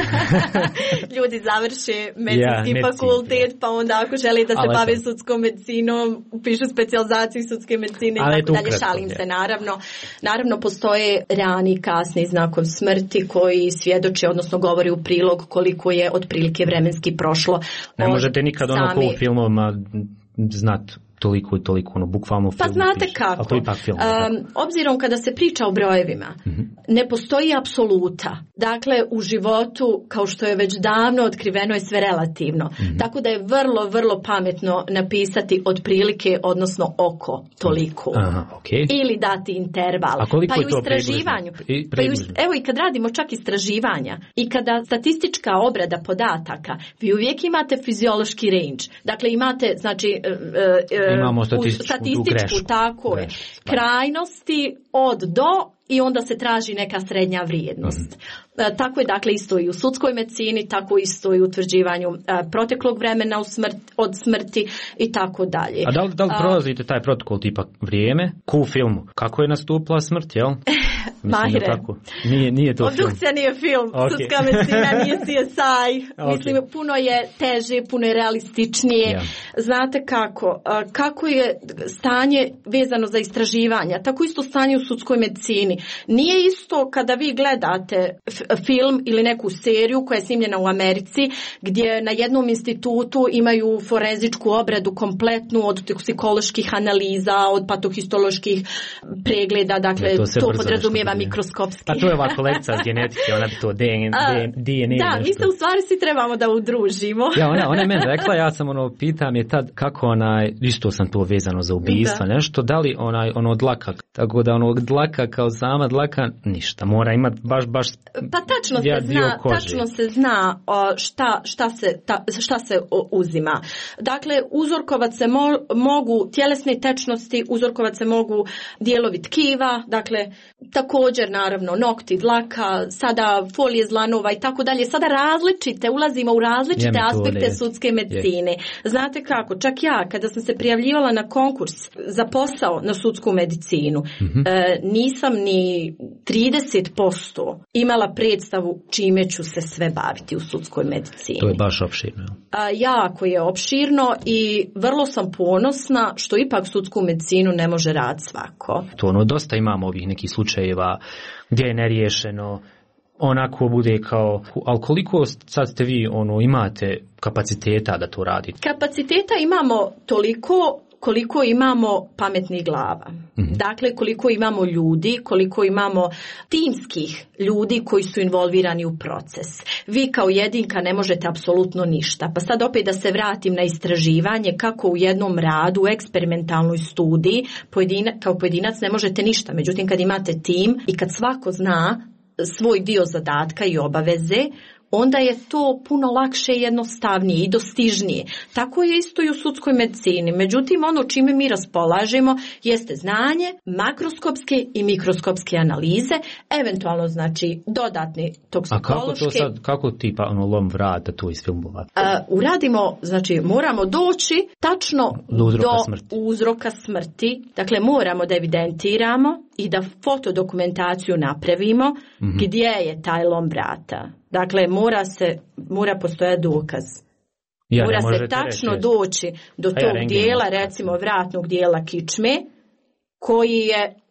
Ljudi završe medicinski ja, fakultet, pa onda ako žele da se ali bave sam. sudskom medicinom, upišu specijalizaciju sudske medicine i tako dalje, šalim se naravno. Naravno postoje rani i kasni znakovi smrti koji svjedoče, odnosno govori u prilog koliko je otprilike vremenski prošlo. Ne možete nikad same... ono ko u filmovima znati toliko i toliko, ono, bukvalno film. Pa znate piše. Kako, to ipak film, um, obzirom kada se priča o brojevima, mm-hmm. ne postoji apsoluta. Dakle, u životu, kao što je već davno otkriveno, je sve relativno. Mm-hmm. Tako da je vrlo, vrlo pametno napisati otprilike, odnosno oko toliko. Aha, okay. Ili dati interval. A koliko pa je to u istraživanju. I pa u, evo i kad radimo čak istraživanja i kada statistička obrada podataka, vi uvijek imate fiziološki range. Dakle, imate, znači, uh, uh, imamo statističku, statističku grešku, tako grešku, je, krajnosti od do i onda se traži neka srednja vrijednost. Mm-hmm. E, tako je dakle isto i u sudskoj medicini, tako isto i u utvrđivanju e, proteklog vremena u smrt, od smrti i tako dalje. A da li, da li prolazite taj protokol tipa vrijeme? Ko u filmu? Kako je nastupila smrt, jel? Mahire. Nije, nije to film. Obdukcija nije film, okay. Sudska medicina nije C S I. Okay. Mislim, puno je teže, puno je realističnije. Yeah. Znate kako? Kako je stanje vezano za istraživanja? Tako isto stanje u sudskoj medicini. Nije isto kada vi gledate f- film ili neku seriju koja je snimljena u Americi, gdje na jednom institutu imaju forenzičku obradu kompletnu od toksikoloških analiza, od patohistoloških pregleda, dakle ja, to, to podrazumijeva mikroskopski. Pa to je ova kolekcija genetike, ona bi to D N A. Da, mi se u stvari svi trebamo da udružimo. Ja, ona, ona je meni rekla, ja sam ono, pitam je tad kako onaj, isto sam to vezano za ubijstva, da. Nešto, da li onaj, ono dlaka, tako da ono dlaka kao sama dlaka, ništa, mora imati baš, baš pa tačno se zna, tačno se zna šta, šta, se, ta, šta se uzima. Dakle, uzorkovat se mo, mogu tjelesne tečnosti, uzorkovat se mogu dijelovi tkiva, dakle, također naravno nokti, dlaka, sada folije zlanova i tako dalje, sada različite, ulazimo u različite Jem aspekte to, sudske medicine. Je. Znate kako, čak ja kada sam se prijavljivala na konkurs za posao na sudsku medicinu, mm-hmm. e, nisam ni trideset posto imala predstavu čime ću se sve baviti u sudskoj medicini. To je baš opširno. A, jako je opširno i vrlo sam ponosna što ipak sudsku medicinu ne može rad svako. To ono, dosta imamo ovih nekih slučajeva gdje je neriješeno, onako bude kao, ali koliko sad ste vi ono, imate kapaciteta da to radite? Kapaciteta imamo toliko koliko imamo pametnih glava. Mm-hmm. Dakle, koliko imamo ljudi, koliko imamo timskih ljudi koji su involvirani u proces. Vi kao jedinka ne možete apsolutno ništa. Pa sad opet da se vratim na istraživanje kako u jednom radu, u eksperimentalnoj studiji, pojedina, kao pojedinac ne možete ništa. Međutim, kad imate tim i kad svako zna svoj dio zadatka i obaveze, onda je to puno lakše i jednostavnije i dostižnije. Tako je isto i u sudskoj medicini. Međutim, ono čime mi raspolažemo jeste znanje, makroskopske i mikroskopske analize, eventualno znači dodatni toksikološki. A kako to sad, kako tipa ono lom vrata to iz filmova? Uradimo, znači moramo doći tačno do uzroka, do smrti. uzroka smrti. Dakle, moramo da evidentiramo i da fotodokumentaciju napravimo mm-hmm. gdje je taj lom vrata. Dakle, mora se, mora postojati dokaz. Ja, mora se tačno reći, doći do tog ja, dijela, recimo vratnog dijela kičme, koji je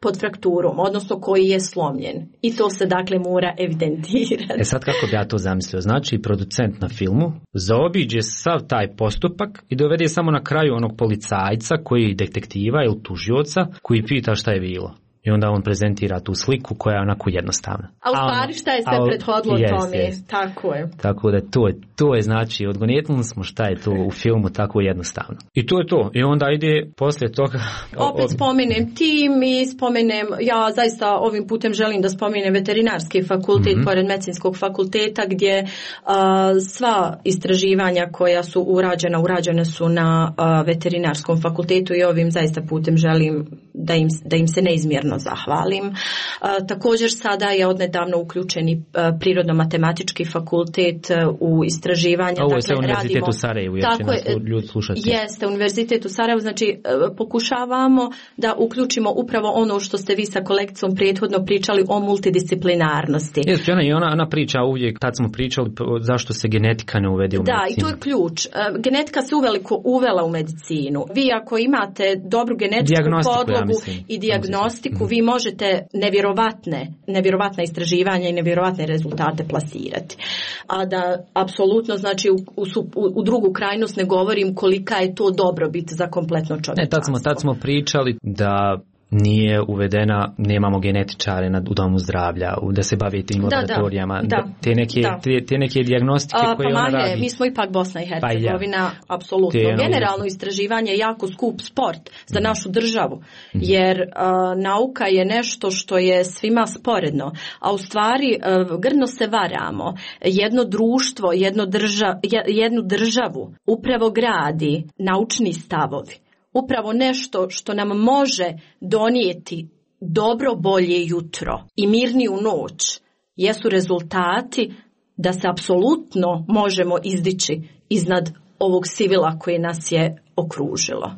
pod frakturom, odnosno koji je slomljen. I to se dakle mora evidentirati. E sad kako bi ja to zamislio? Znači producent na filmu zaobiđe sav taj postupak i dovede samo na kraju onog policajca koji detektiva ili tužioca koji pita šta je bilo. I onda on prezentira tu sliku koja je onako jednostavna. A u stvari šta je sve a, prethodilo yes, tome? Yes. Tako je. Tako da to je, to je znači, odgonetnuli smo šta je to u filmu tako jednostavno. I to je to. I onda ide poslije toga... Opet spomenem tim i spomenem, ja zaista ovim putem želim da spomenem veterinarski fakultet mm-hmm. pored medicinskog fakulteta gdje a, sva istraživanja koja su urađena, urađene su na a, veterinarskom fakultetu i ovim zaista putem želim da im, da im se neizmjerno zahvalim. A, također sada je odnedavno uključeni a, prirodno-matematički fakultet a, u istraživanja. Ovo je dakle, sve univerzitet radimo, u Sarajevu, jer će nas ljudi slušati. Jeste, univerzitet u Sarajevu, znači a, pokušavamo da uključimo upravo ono što ste vi sa kolegicom prethodno pričali o multidisciplinarnosti. Jeste, ona, i ona, ona priča uvijek, tad smo pričali zašto se genetika ne uvede u da, medicinu. Da, i to je ključ. A, genetika se uveliko uvela u medicinu. Vi ako imate dobru genetičku podlogu ja i dijagnostiku, vi možete nevjerovatne, nevjerovatna istraživanja i nevjerovatne rezultate plasirati. A da apsolutno, znači u, u, u drugu krajnost ne govorim kolika je to dobrobit za kompletno čovječanstvo. Ne, tad smo, tad smo pričali da nije uvedena, nemamo genetičare na, u domu zdravlja, da se bave tim laboratorijama, da, da, te, neke, da. Te, te neke dijagnostike a, koje pa ona Mahire, radi. Mi smo ipak Bosna i Hercegovina, pa ja. apsolutno. Te, Generalno istraživanje je jako skup sport za mm. našu državu, mm. jer a, nauka je nešto što je svima sporedno, a u stvari a, grdno se varamo. Jedno društvo, jedno drža, jednu državu upravo gradi naučni stavovi. Upravo nešto što nam može donijeti dobro, bolje jutro i mirniju noć jesu rezultati da se apsolutno možemo izdići iznad ovog sivila koje nas je okružilo.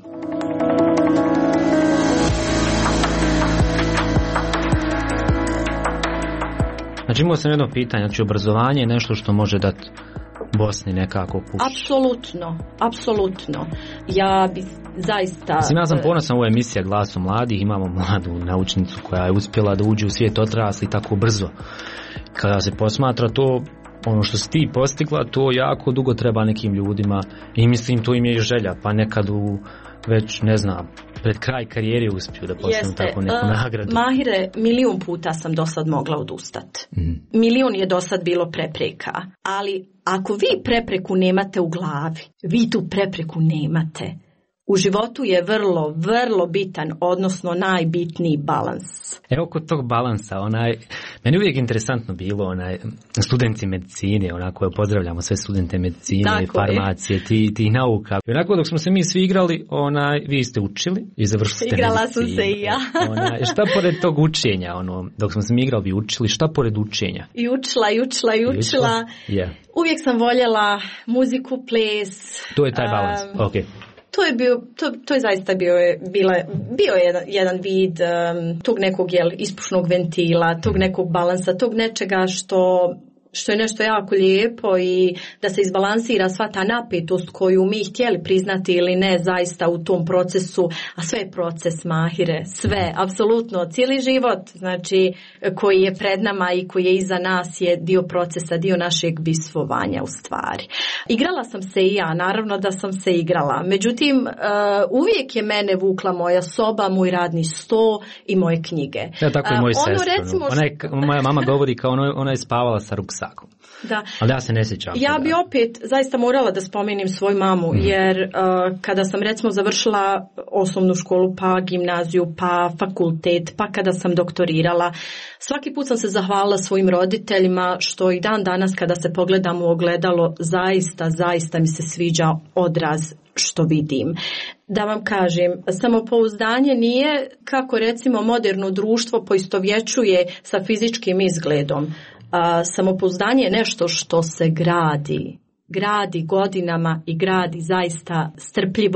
Znači imao sam jedno pitanje, znači obrazovanje je nešto što može dati Bosni nekako puš. Apsolutno, apsolutno. Ja bi zaista... Mislim, ja sam ponosan, ovo je emisija Glasu mladih, imamo mladu naučnicu koja je uspjela da uđe u svijet odrasli tako brzo. Kada se posmatra to, ono što si ti postigla, to jako dugo treba nekim ljudima i mislim to im je i želja, pa nekad u već, ne znam, pred kraj karijere uspiju da postanu tako neku nagradu. Uh, Mahire, milijun puta sam do sad mogla odustati. Mm. Milijun je do sad bilo prepreka, ali ako vi prepreku nemate u glavi, vi tu prepreku nemate. U životu je vrlo, vrlo bitan, odnosno najbitniji balans. Evo kod tog balansa, onaj, meni uvijek interesantno bilo, onaj, studenti medicine, onako, pozdravljamo sve studente medicine, tako farmacije, ti, ti nauka. I onako, dok smo se mi svi igrali, onaj, vi ste učili i završili ste Igrala medicine. sam se i ja. Onaj, šta pored tog učenja, ono, dok smo se mi igrali, vi učili, šta pored učenja? I učila, i učila, i učila. Yeah. Uvijek sam voljela muziku, ples. To je taj balans, um, ok. To je bio, to, to je zaista bio je, bila, bio je jedan, jedan vid um, tog nekog jel, ispušnog ventila, tog nekog balansa, tog nečega što, što je nešto jako lijepo i da se izbalansira sva ta napetost koju mi htjeli priznati ili ne zaista u tom procesu, a sve je proces, Mahire, sve, apsolutno, cijeli život, znači koji je pred nama i koji je iza nas je dio procesa, dio našeg bistvovanja u stvari. Igrala sam se i ja, naravno da sam se igrala, međutim uh, uvijek je mene vukla moja soba, moj radni sto i moje knjige. Ja, tako je moj uh, ono, sestru. recimo, ona je, moja mama govori kao ona, ona je spavala sa ruksakom. Da. Ali ja se ne sjećam. Ja bi opet zaista morala da spomenim svoju mamu, mm. jer uh, kada sam recimo završila osnovnu školu, pa gimnaziju, pa fakultet, pa kada sam doktorirala, svaki put sam se zahvalila svojim roditeljima što i dan danas kada se pogledam u ogledalo, zaista, zaista mi se sviđa odraz što vidim. Da vam kažem, samopouzdanje nije kako recimo moderno društvo poistovjećuje sa fizičkim izgledom. A, samopouzdanje je nešto što se gradi, gradi godinama i gradi zaista strpljivo,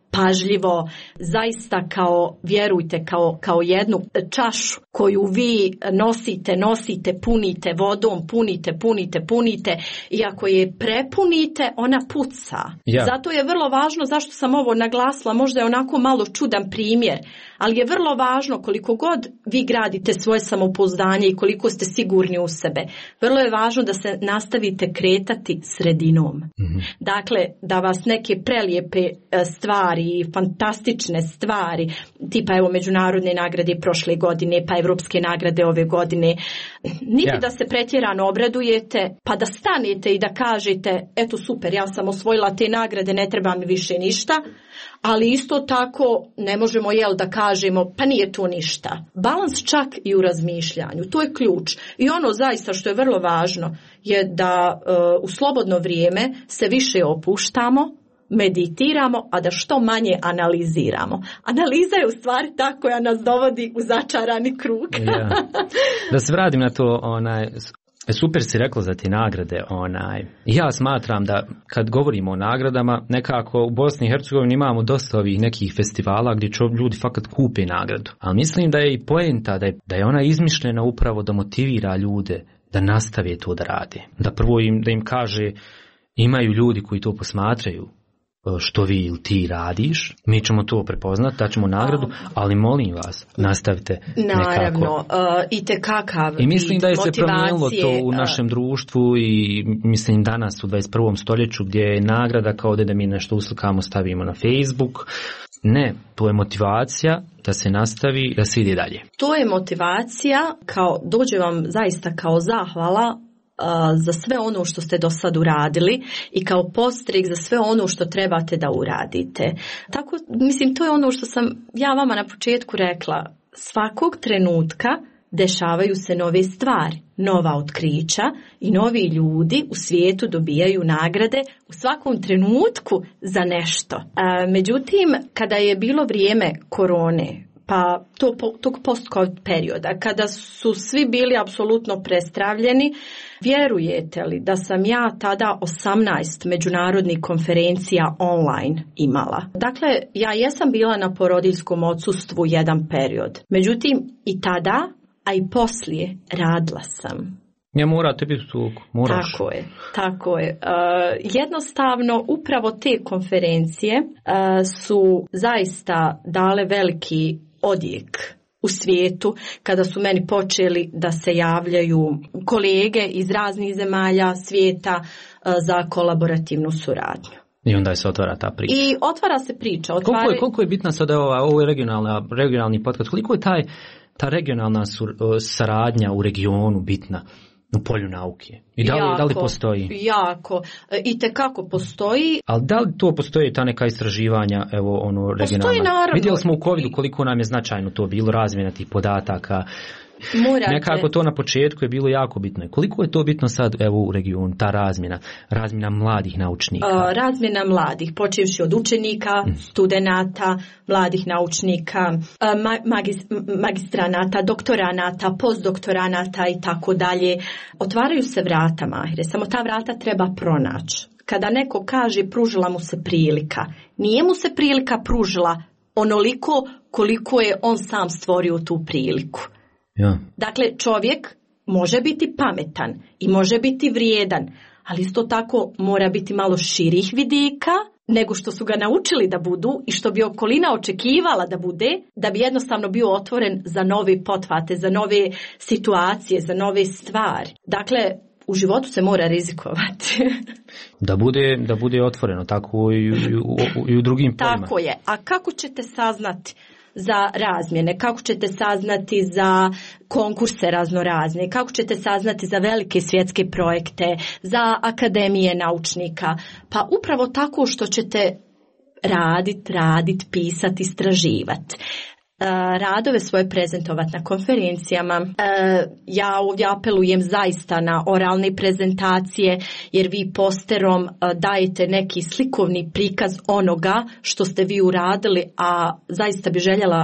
pažljivo, zaista kao, vjerujte, kao, kao jednu čašu koju vi nosite, nosite, punite vodom, punite, punite, punite i ako je prepunite, ona puca. Ja. Zato je vrlo važno, zašto sam ovo naglasila, možda je onako malo čudan primjer, ali je vrlo važno koliko god vi gradite svoje samopouzdanje i koliko ste sigurni u sebe. Vrlo je važno da se nastavite kretati sredinom. Mm-hmm. Dakle, da vas neke prelijepe stvari, fantastične stvari, tipa evo međunarodne nagrade prošle godine, pa evropske nagrade ove godine, niti ja. da se pretjerano obradujete, pa da stanete i da kažete, eto super, ja sam osvojila te nagrade, ne treba mi više ništa, ali isto tako ne možemo jel da kažemo, pa nije to ništa. Balans čak i u razmišljanju, to je ključ. I ono zaista što je vrlo važno je da uh, u slobodno vrijeme se više opuštamo, meditiramo, a da što manje analiziramo. Analiza je u stvari ta koja nas dovodi u začarani krug. Ja. Da se vratim na to, onaj, super si rekla za te nagrade. Onaj. Ja smatram da kad govorimo o nagradama, nekako u Bosni i Hercegovini imamo dosta ovih nekih festivala gdje čo, ljudi fakat kupe nagradu. Ali mislim da je i poenta, da je, da je ona izmišljena upravo da motivira ljude da nastave to da rade. Da prvo im, da im kaže, imaju ljudi koji to posmatraju, što vi ili ti radiš, mi ćemo to prepoznati, daćemo nagradu, ali molim vas, nastavite nekako. Naravno, uh, i tekakav I mislim da je se promijenilo to u uh, našem društvu i mislim danas u dvadeset prvom stoljeću gdje je nagrada kao da mi nešto uslikamo, stavimo na Facebook. Ne, to je motivacija da se nastavi, da se ide dalje. To je motivacija, kao dođe vam zaista kao zahvala za sve ono što ste do sad uradili i kao podstrek za sve ono što trebate da uradite. Tako, mislim, to je ono što sam ja vama na početku rekla. Svakog trenutka dešavaju se nove stvari, nova otkrića i novi ljudi u svijetu dobijaju nagrade u svakom trenutku za nešto. A, međutim, kada je bilo vrijeme korone, pa to, tog post-covid perioda, kada su svi bili apsolutno prestravljeni, vjerujete li da sam ja tada osamnaest međunarodnih konferencija online imala? Dakle, ja jesam bila na porodiljskom odsustvu jedan period. Međutim, i tada, a i poslije, radila sam. Ja morate biti tu, moraš. Tako je, tako je. Uh, jednostavno, upravo te konferencije uh, su zaista dale veliki odjek u svijetu kada su meni počeli da se javljaju kolege iz raznih zemalja svijeta uh, za kolaborativnu suradnju. I onda se otvara ta priča. I otvara se priča. Otvara... Koliko, je, koliko je bitna sada ova, ovo je regionalna, regionalni podcast, koliko je taj, ta regionalna sur, saradnja u regionu bitna? U polju nauke. I da li, jako, da li postoji? Jako. I tekako postoji. Ali da li to postoji ta neka istraživanja, evo ono regionalna? Postoji naravno. Vidjeli smo u covidu koliko nam je značajno to bilo, razmjena tih podataka. Morate. Nekako to na početku je bilo jako bitno. Koliko je to bitno sad evo u regionu, ta razmjena, razmjena mladih naučnika? Uh, razmjena mladih, počevši od učenika, mm. studenata, mladih naučnika, uh, magis, magistranata, doktoranata, postdoktoranata i tako dalje. Otvaraju se vrata, Mahire, samo ta vrata treba pronaći. Kada neko kaže pružila mu se prilika, nije mu se prilika pružila onoliko koliko je on sam stvorio tu priliku. Ja. Dakle, čovjek može biti pametan i može biti vrijedan, ali isto tako mora biti malo širih vidika nego što su ga naučili da budu i što bi okolina očekivala da bude, da bi jednostavno bio otvoren za nove pothvate, za nove situacije, za nove stvari. Dakle, u životu se mora rizikovati. Da bude, da bude otvoreno, tako i, i, u, i u drugim poljima. Tako je. A kako ćete saznati za razmjene, kako ćete saznati za konkurse raznorazne, kako ćete saznati za velike svjetske projekte, za akademije naučnika? Pa upravo tako što ćete raditi, raditi, pisati, istraživati. Radove svoje prezentovati na konferencijama. Ja ovdje apelujem zaista na oralne prezentacije jer vi posterom dajete neki slikovni prikaz onoga što ste vi uradili, a zaista bi željela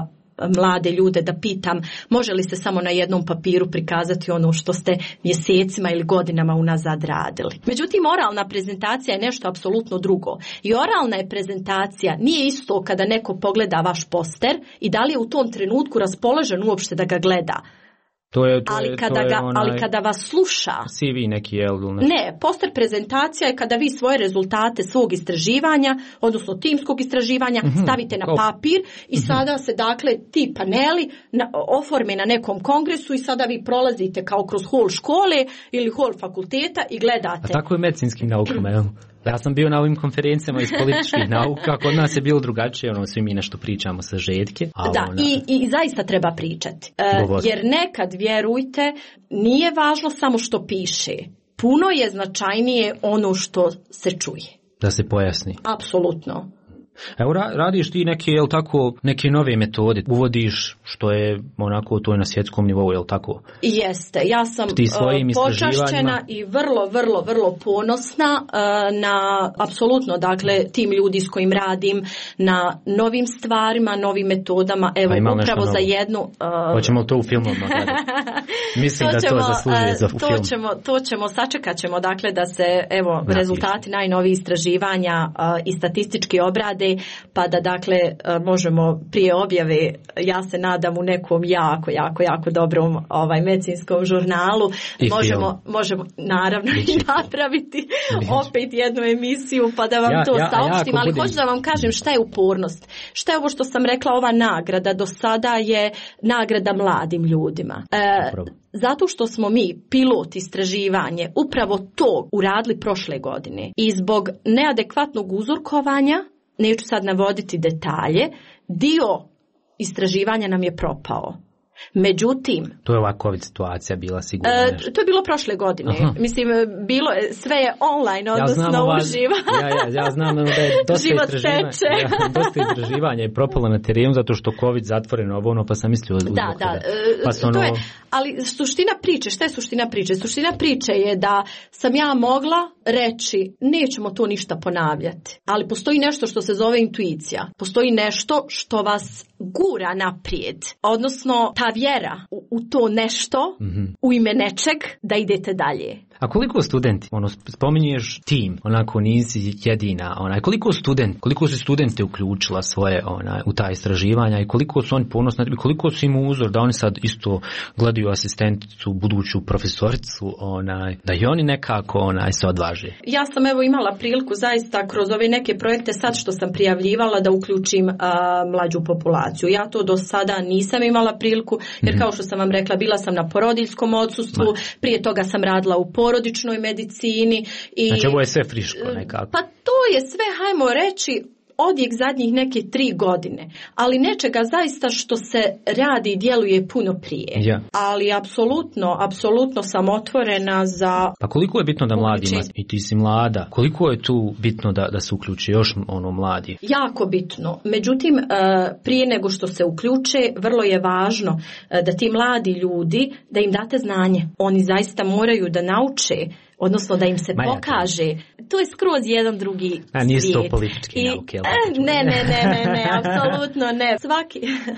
mlade ljude da pitam može li se samo na jednom papiru prikazati ono što ste mjesecima ili godinama unazad radili. Međutim, oralna prezentacija je nešto apsolutno drugo. I oralna je prezentacija nije isto kada neko pogleda vaš poster i da li je u tom trenutku raspoložen uopšte da ga gleda. To je, to ali, je, kada to je ga, onaj ali kada vas sluša... C V neki, jel? Ne, ne, poster prezentacija je kada vi svoje rezultate svog istraživanja, odnosno timskog istraživanja, mm-hmm. stavite na papir i mm-hmm. sada se, dakle, ti paneli na, oforme na nekom kongresu i sada vi prolazite kao kroz hol škole ili hol fakulteta i gledate. A tako je medicinskim naukama, jel? Ja sam bio na ovim konferencijama iz političkih nauka, kod nas je bilo drugačije, ono, svi mi nešto pričamo sa žetke. A da, ona... i, i zaista treba pričati. E, jer nekad, vjerujte, nije važno samo što piše. Puno je značajnije ono što se čuje. Da se pojasni. Apsolutno. Evo, radiš ti neke, jel tako, neke nove metode, uvodiš što je onako to je na svjetskom nivou, jel tako? Jeste, ja sam počašćena i vrlo, vrlo, vrlo ponosna uh, na apsolutno, dakle, tim ljudi s kojim radim, na novim stvarima, novim metodama, evo, upravo za jednu... Uh, Hoćemo to u filmovima gledati. Mislim to da ćemo, to zaslužuje za u to film. Ćemo, to ćemo, sačekat ćemo, dakle, da se, evo, Napiš. rezultati najnovijih istraživanja uh, i statistički obrade, pa da, dakle, možemo prije objave, ja se nadam, u nekom jako, jako, jako dobrom ovaj, medicinskom žurnalu, I možemo, možemo naravno i napraviti opet jednu emisiju, pa da vam ja, to ja, saopštim, ali hoću da vam kažem šta je upornost. Šta je ovo što sam rekla, ova nagrada do sada je nagrada mladim ljudima. E, Zato što smo mi, pilot istraživanje, upravo to uradili prošle godine i zbog neadekvatnog uzorkovanja, neću sad navoditi detalje, dio istraživanja nam je propao. Međutim... To je ova COVID situacija bila sigurno nešto. E, to je bilo prošle godine. Aha. Mislim, bilo je, sve je online, odnosno ja ova, uživa. Ja, ja, ja znam da je dosta istraživanja, ja, dosta istraživanja je propalo na terenu zato što COVID zatvoreno ovo ono, pa sam mislio... Da, da, pa to ono... je, ali suština priče, šta je suština priče? Suština priče je da sam ja mogla reći, nećemo to ništa ponavljati, ali postoji nešto što se zove intuicija. Postoji nešto što vas gura naprijed, odnosno ta vjera u, u to nešto, mm-hmm. u ime nečeg, da idete dalje. A koliko studenti, ono, spominješ tim, onako nisi jedina, onaj, koliko student, koliko su studente uključila svoje, onaj, u ta istraživanja i koliko su oni ponosni, koliko su im uzor da oni sad isto gledaju asistenticu, buduću profesoricu, onaj, da i oni nekako, onaj, se odvaže. Ja sam evo imala priliku zaista kroz ove neke projekte sad što sam prijavljivala da uključim a, mlađu populaciju. Ja to do sada nisam imala priliku, jer kao što sam vam rekla, bila sam na porodiljskom odsustvu, prije toga sam radila u porodičnoj medicini. I, znači ovo je sve friško nekako. Pa to je sve, hajmo reći, odjek zadnjih neke tri godine, ali nečega zaista što se radi i djeluje puno prije. Ja. Ali apsolutno, apsolutno sam otvorena za... Pa koliko je bitno da mladima, i ti si mlada, koliko je tu bitno da, da se uključi još ono mladi? Jako bitno. Međutim, prije nego što se uključe, vrlo je važno da ti mladi ljudi, da im date znanje. Oni zaista moraju da nauče, odnosno da im se Maja, pokaže. To je skroz jedan drugi svijet. A nisu to politički I, nauke. Ne, ne, ne, ne, ne, apsolutno ne. Svaki,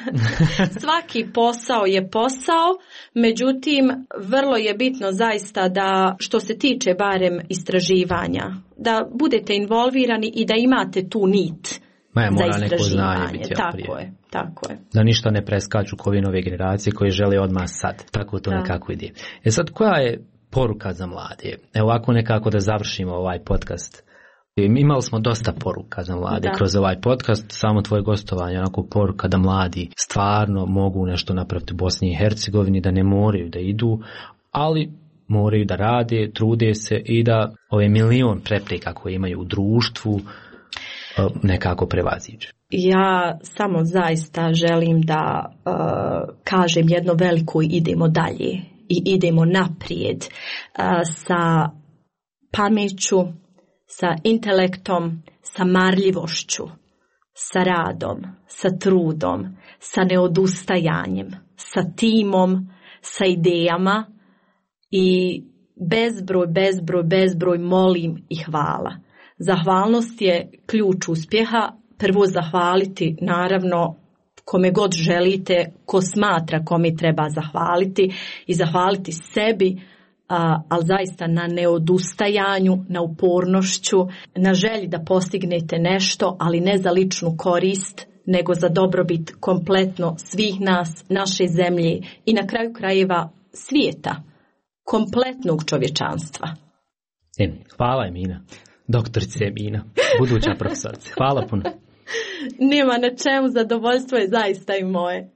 svaki posao je posao, međutim, vrlo je bitno zaista da, što se tiče barem istraživanja, da budete involvirani i da imate tu nit. Maja, mora neko znanje biti. Tako prije. je, tako je. Da ništa ne preskaču kovi nove generacije koje žele odmah sad. Tako to da. Nekako ide. E sad, koja je poruka za mlade? Evo ovako nekako da završimo ovaj podcast. Imali smo dosta poruka za mlade da. Kroz ovaj podcast, samo tvoje gostovanje, onako poruka da mladi stvarno mogu nešto napraviti u Bosni i Hercegovini, da ne moraju da idu, ali moraju da rade, trude se i da ove milion prepreka koje imaju u društvu nekako prevaziđe. Ja samo zaista želim da uh, kažem jedno veliko idemo dalje i idemo naprijed uh, sa pameću, sa intelektom, sa marljivošću, sa radom, sa trudom, sa neodustajanjem, sa timom, sa idejama i bezbroj, bezbroj, bezbroj molim i hvala. Zahvalnost je ključ uspjeha. Prvo zahvaliti naravno kome god želite, ko smatra kome treba zahvaliti i zahvaliti sebi, a, ali zaista na neodustajanju, na upornošću, na želji da postignete nešto, ali ne za ličnu korist, nego za dobrobit kompletno svih nas, naše zemlje i na kraju krajeva svijeta, kompletnog čovječanstva. E, hvala Emina, doktorice Emina, buduća profesorice. Hvala puno. Nema na čemu, zadovoljstvo je zaista i moje.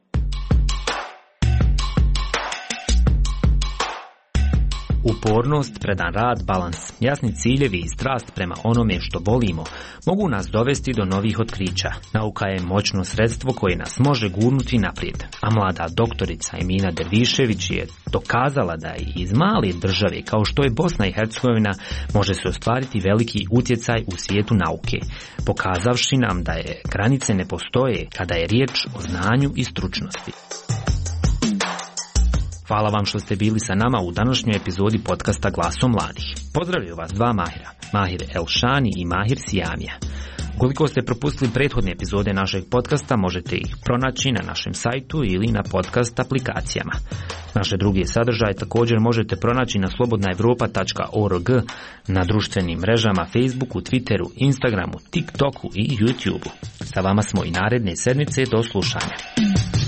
Upornost, predan rad, balans, jasni ciljevi i strast prema onome što volimo mogu nas dovesti do novih otkrića. Nauka je moćno sredstvo koje nas može gurnuti naprijed, a mlada doktorica Emina Dervišević je dokazala da i iz male države kao što je Bosna i Hercegovina može se ostvariti veliki utjecaj u svijetu nauke, pokazavši nam da je granice ne postoje kada je riječ o znanju i stručnosti. Hvala vam što ste bili sa nama u današnjoj epizodi podcasta Glasom mladih. Pozdravljaju vas dva Mahira, Mahir Elšani i Mahir Sijamija. Ukoliko ste propustili prethodne epizode našeg podcasta, možete ih pronaći na našem sajtu ili na podcast aplikacijama. Naše druge sadržaje također možete pronaći na slobodna evropa tačka org, na društvenim mrežama Facebooku, Twitteru, Instagramu, TikToku i YouTubeu. Sa vama smo i naredne sedmice, do slušanja.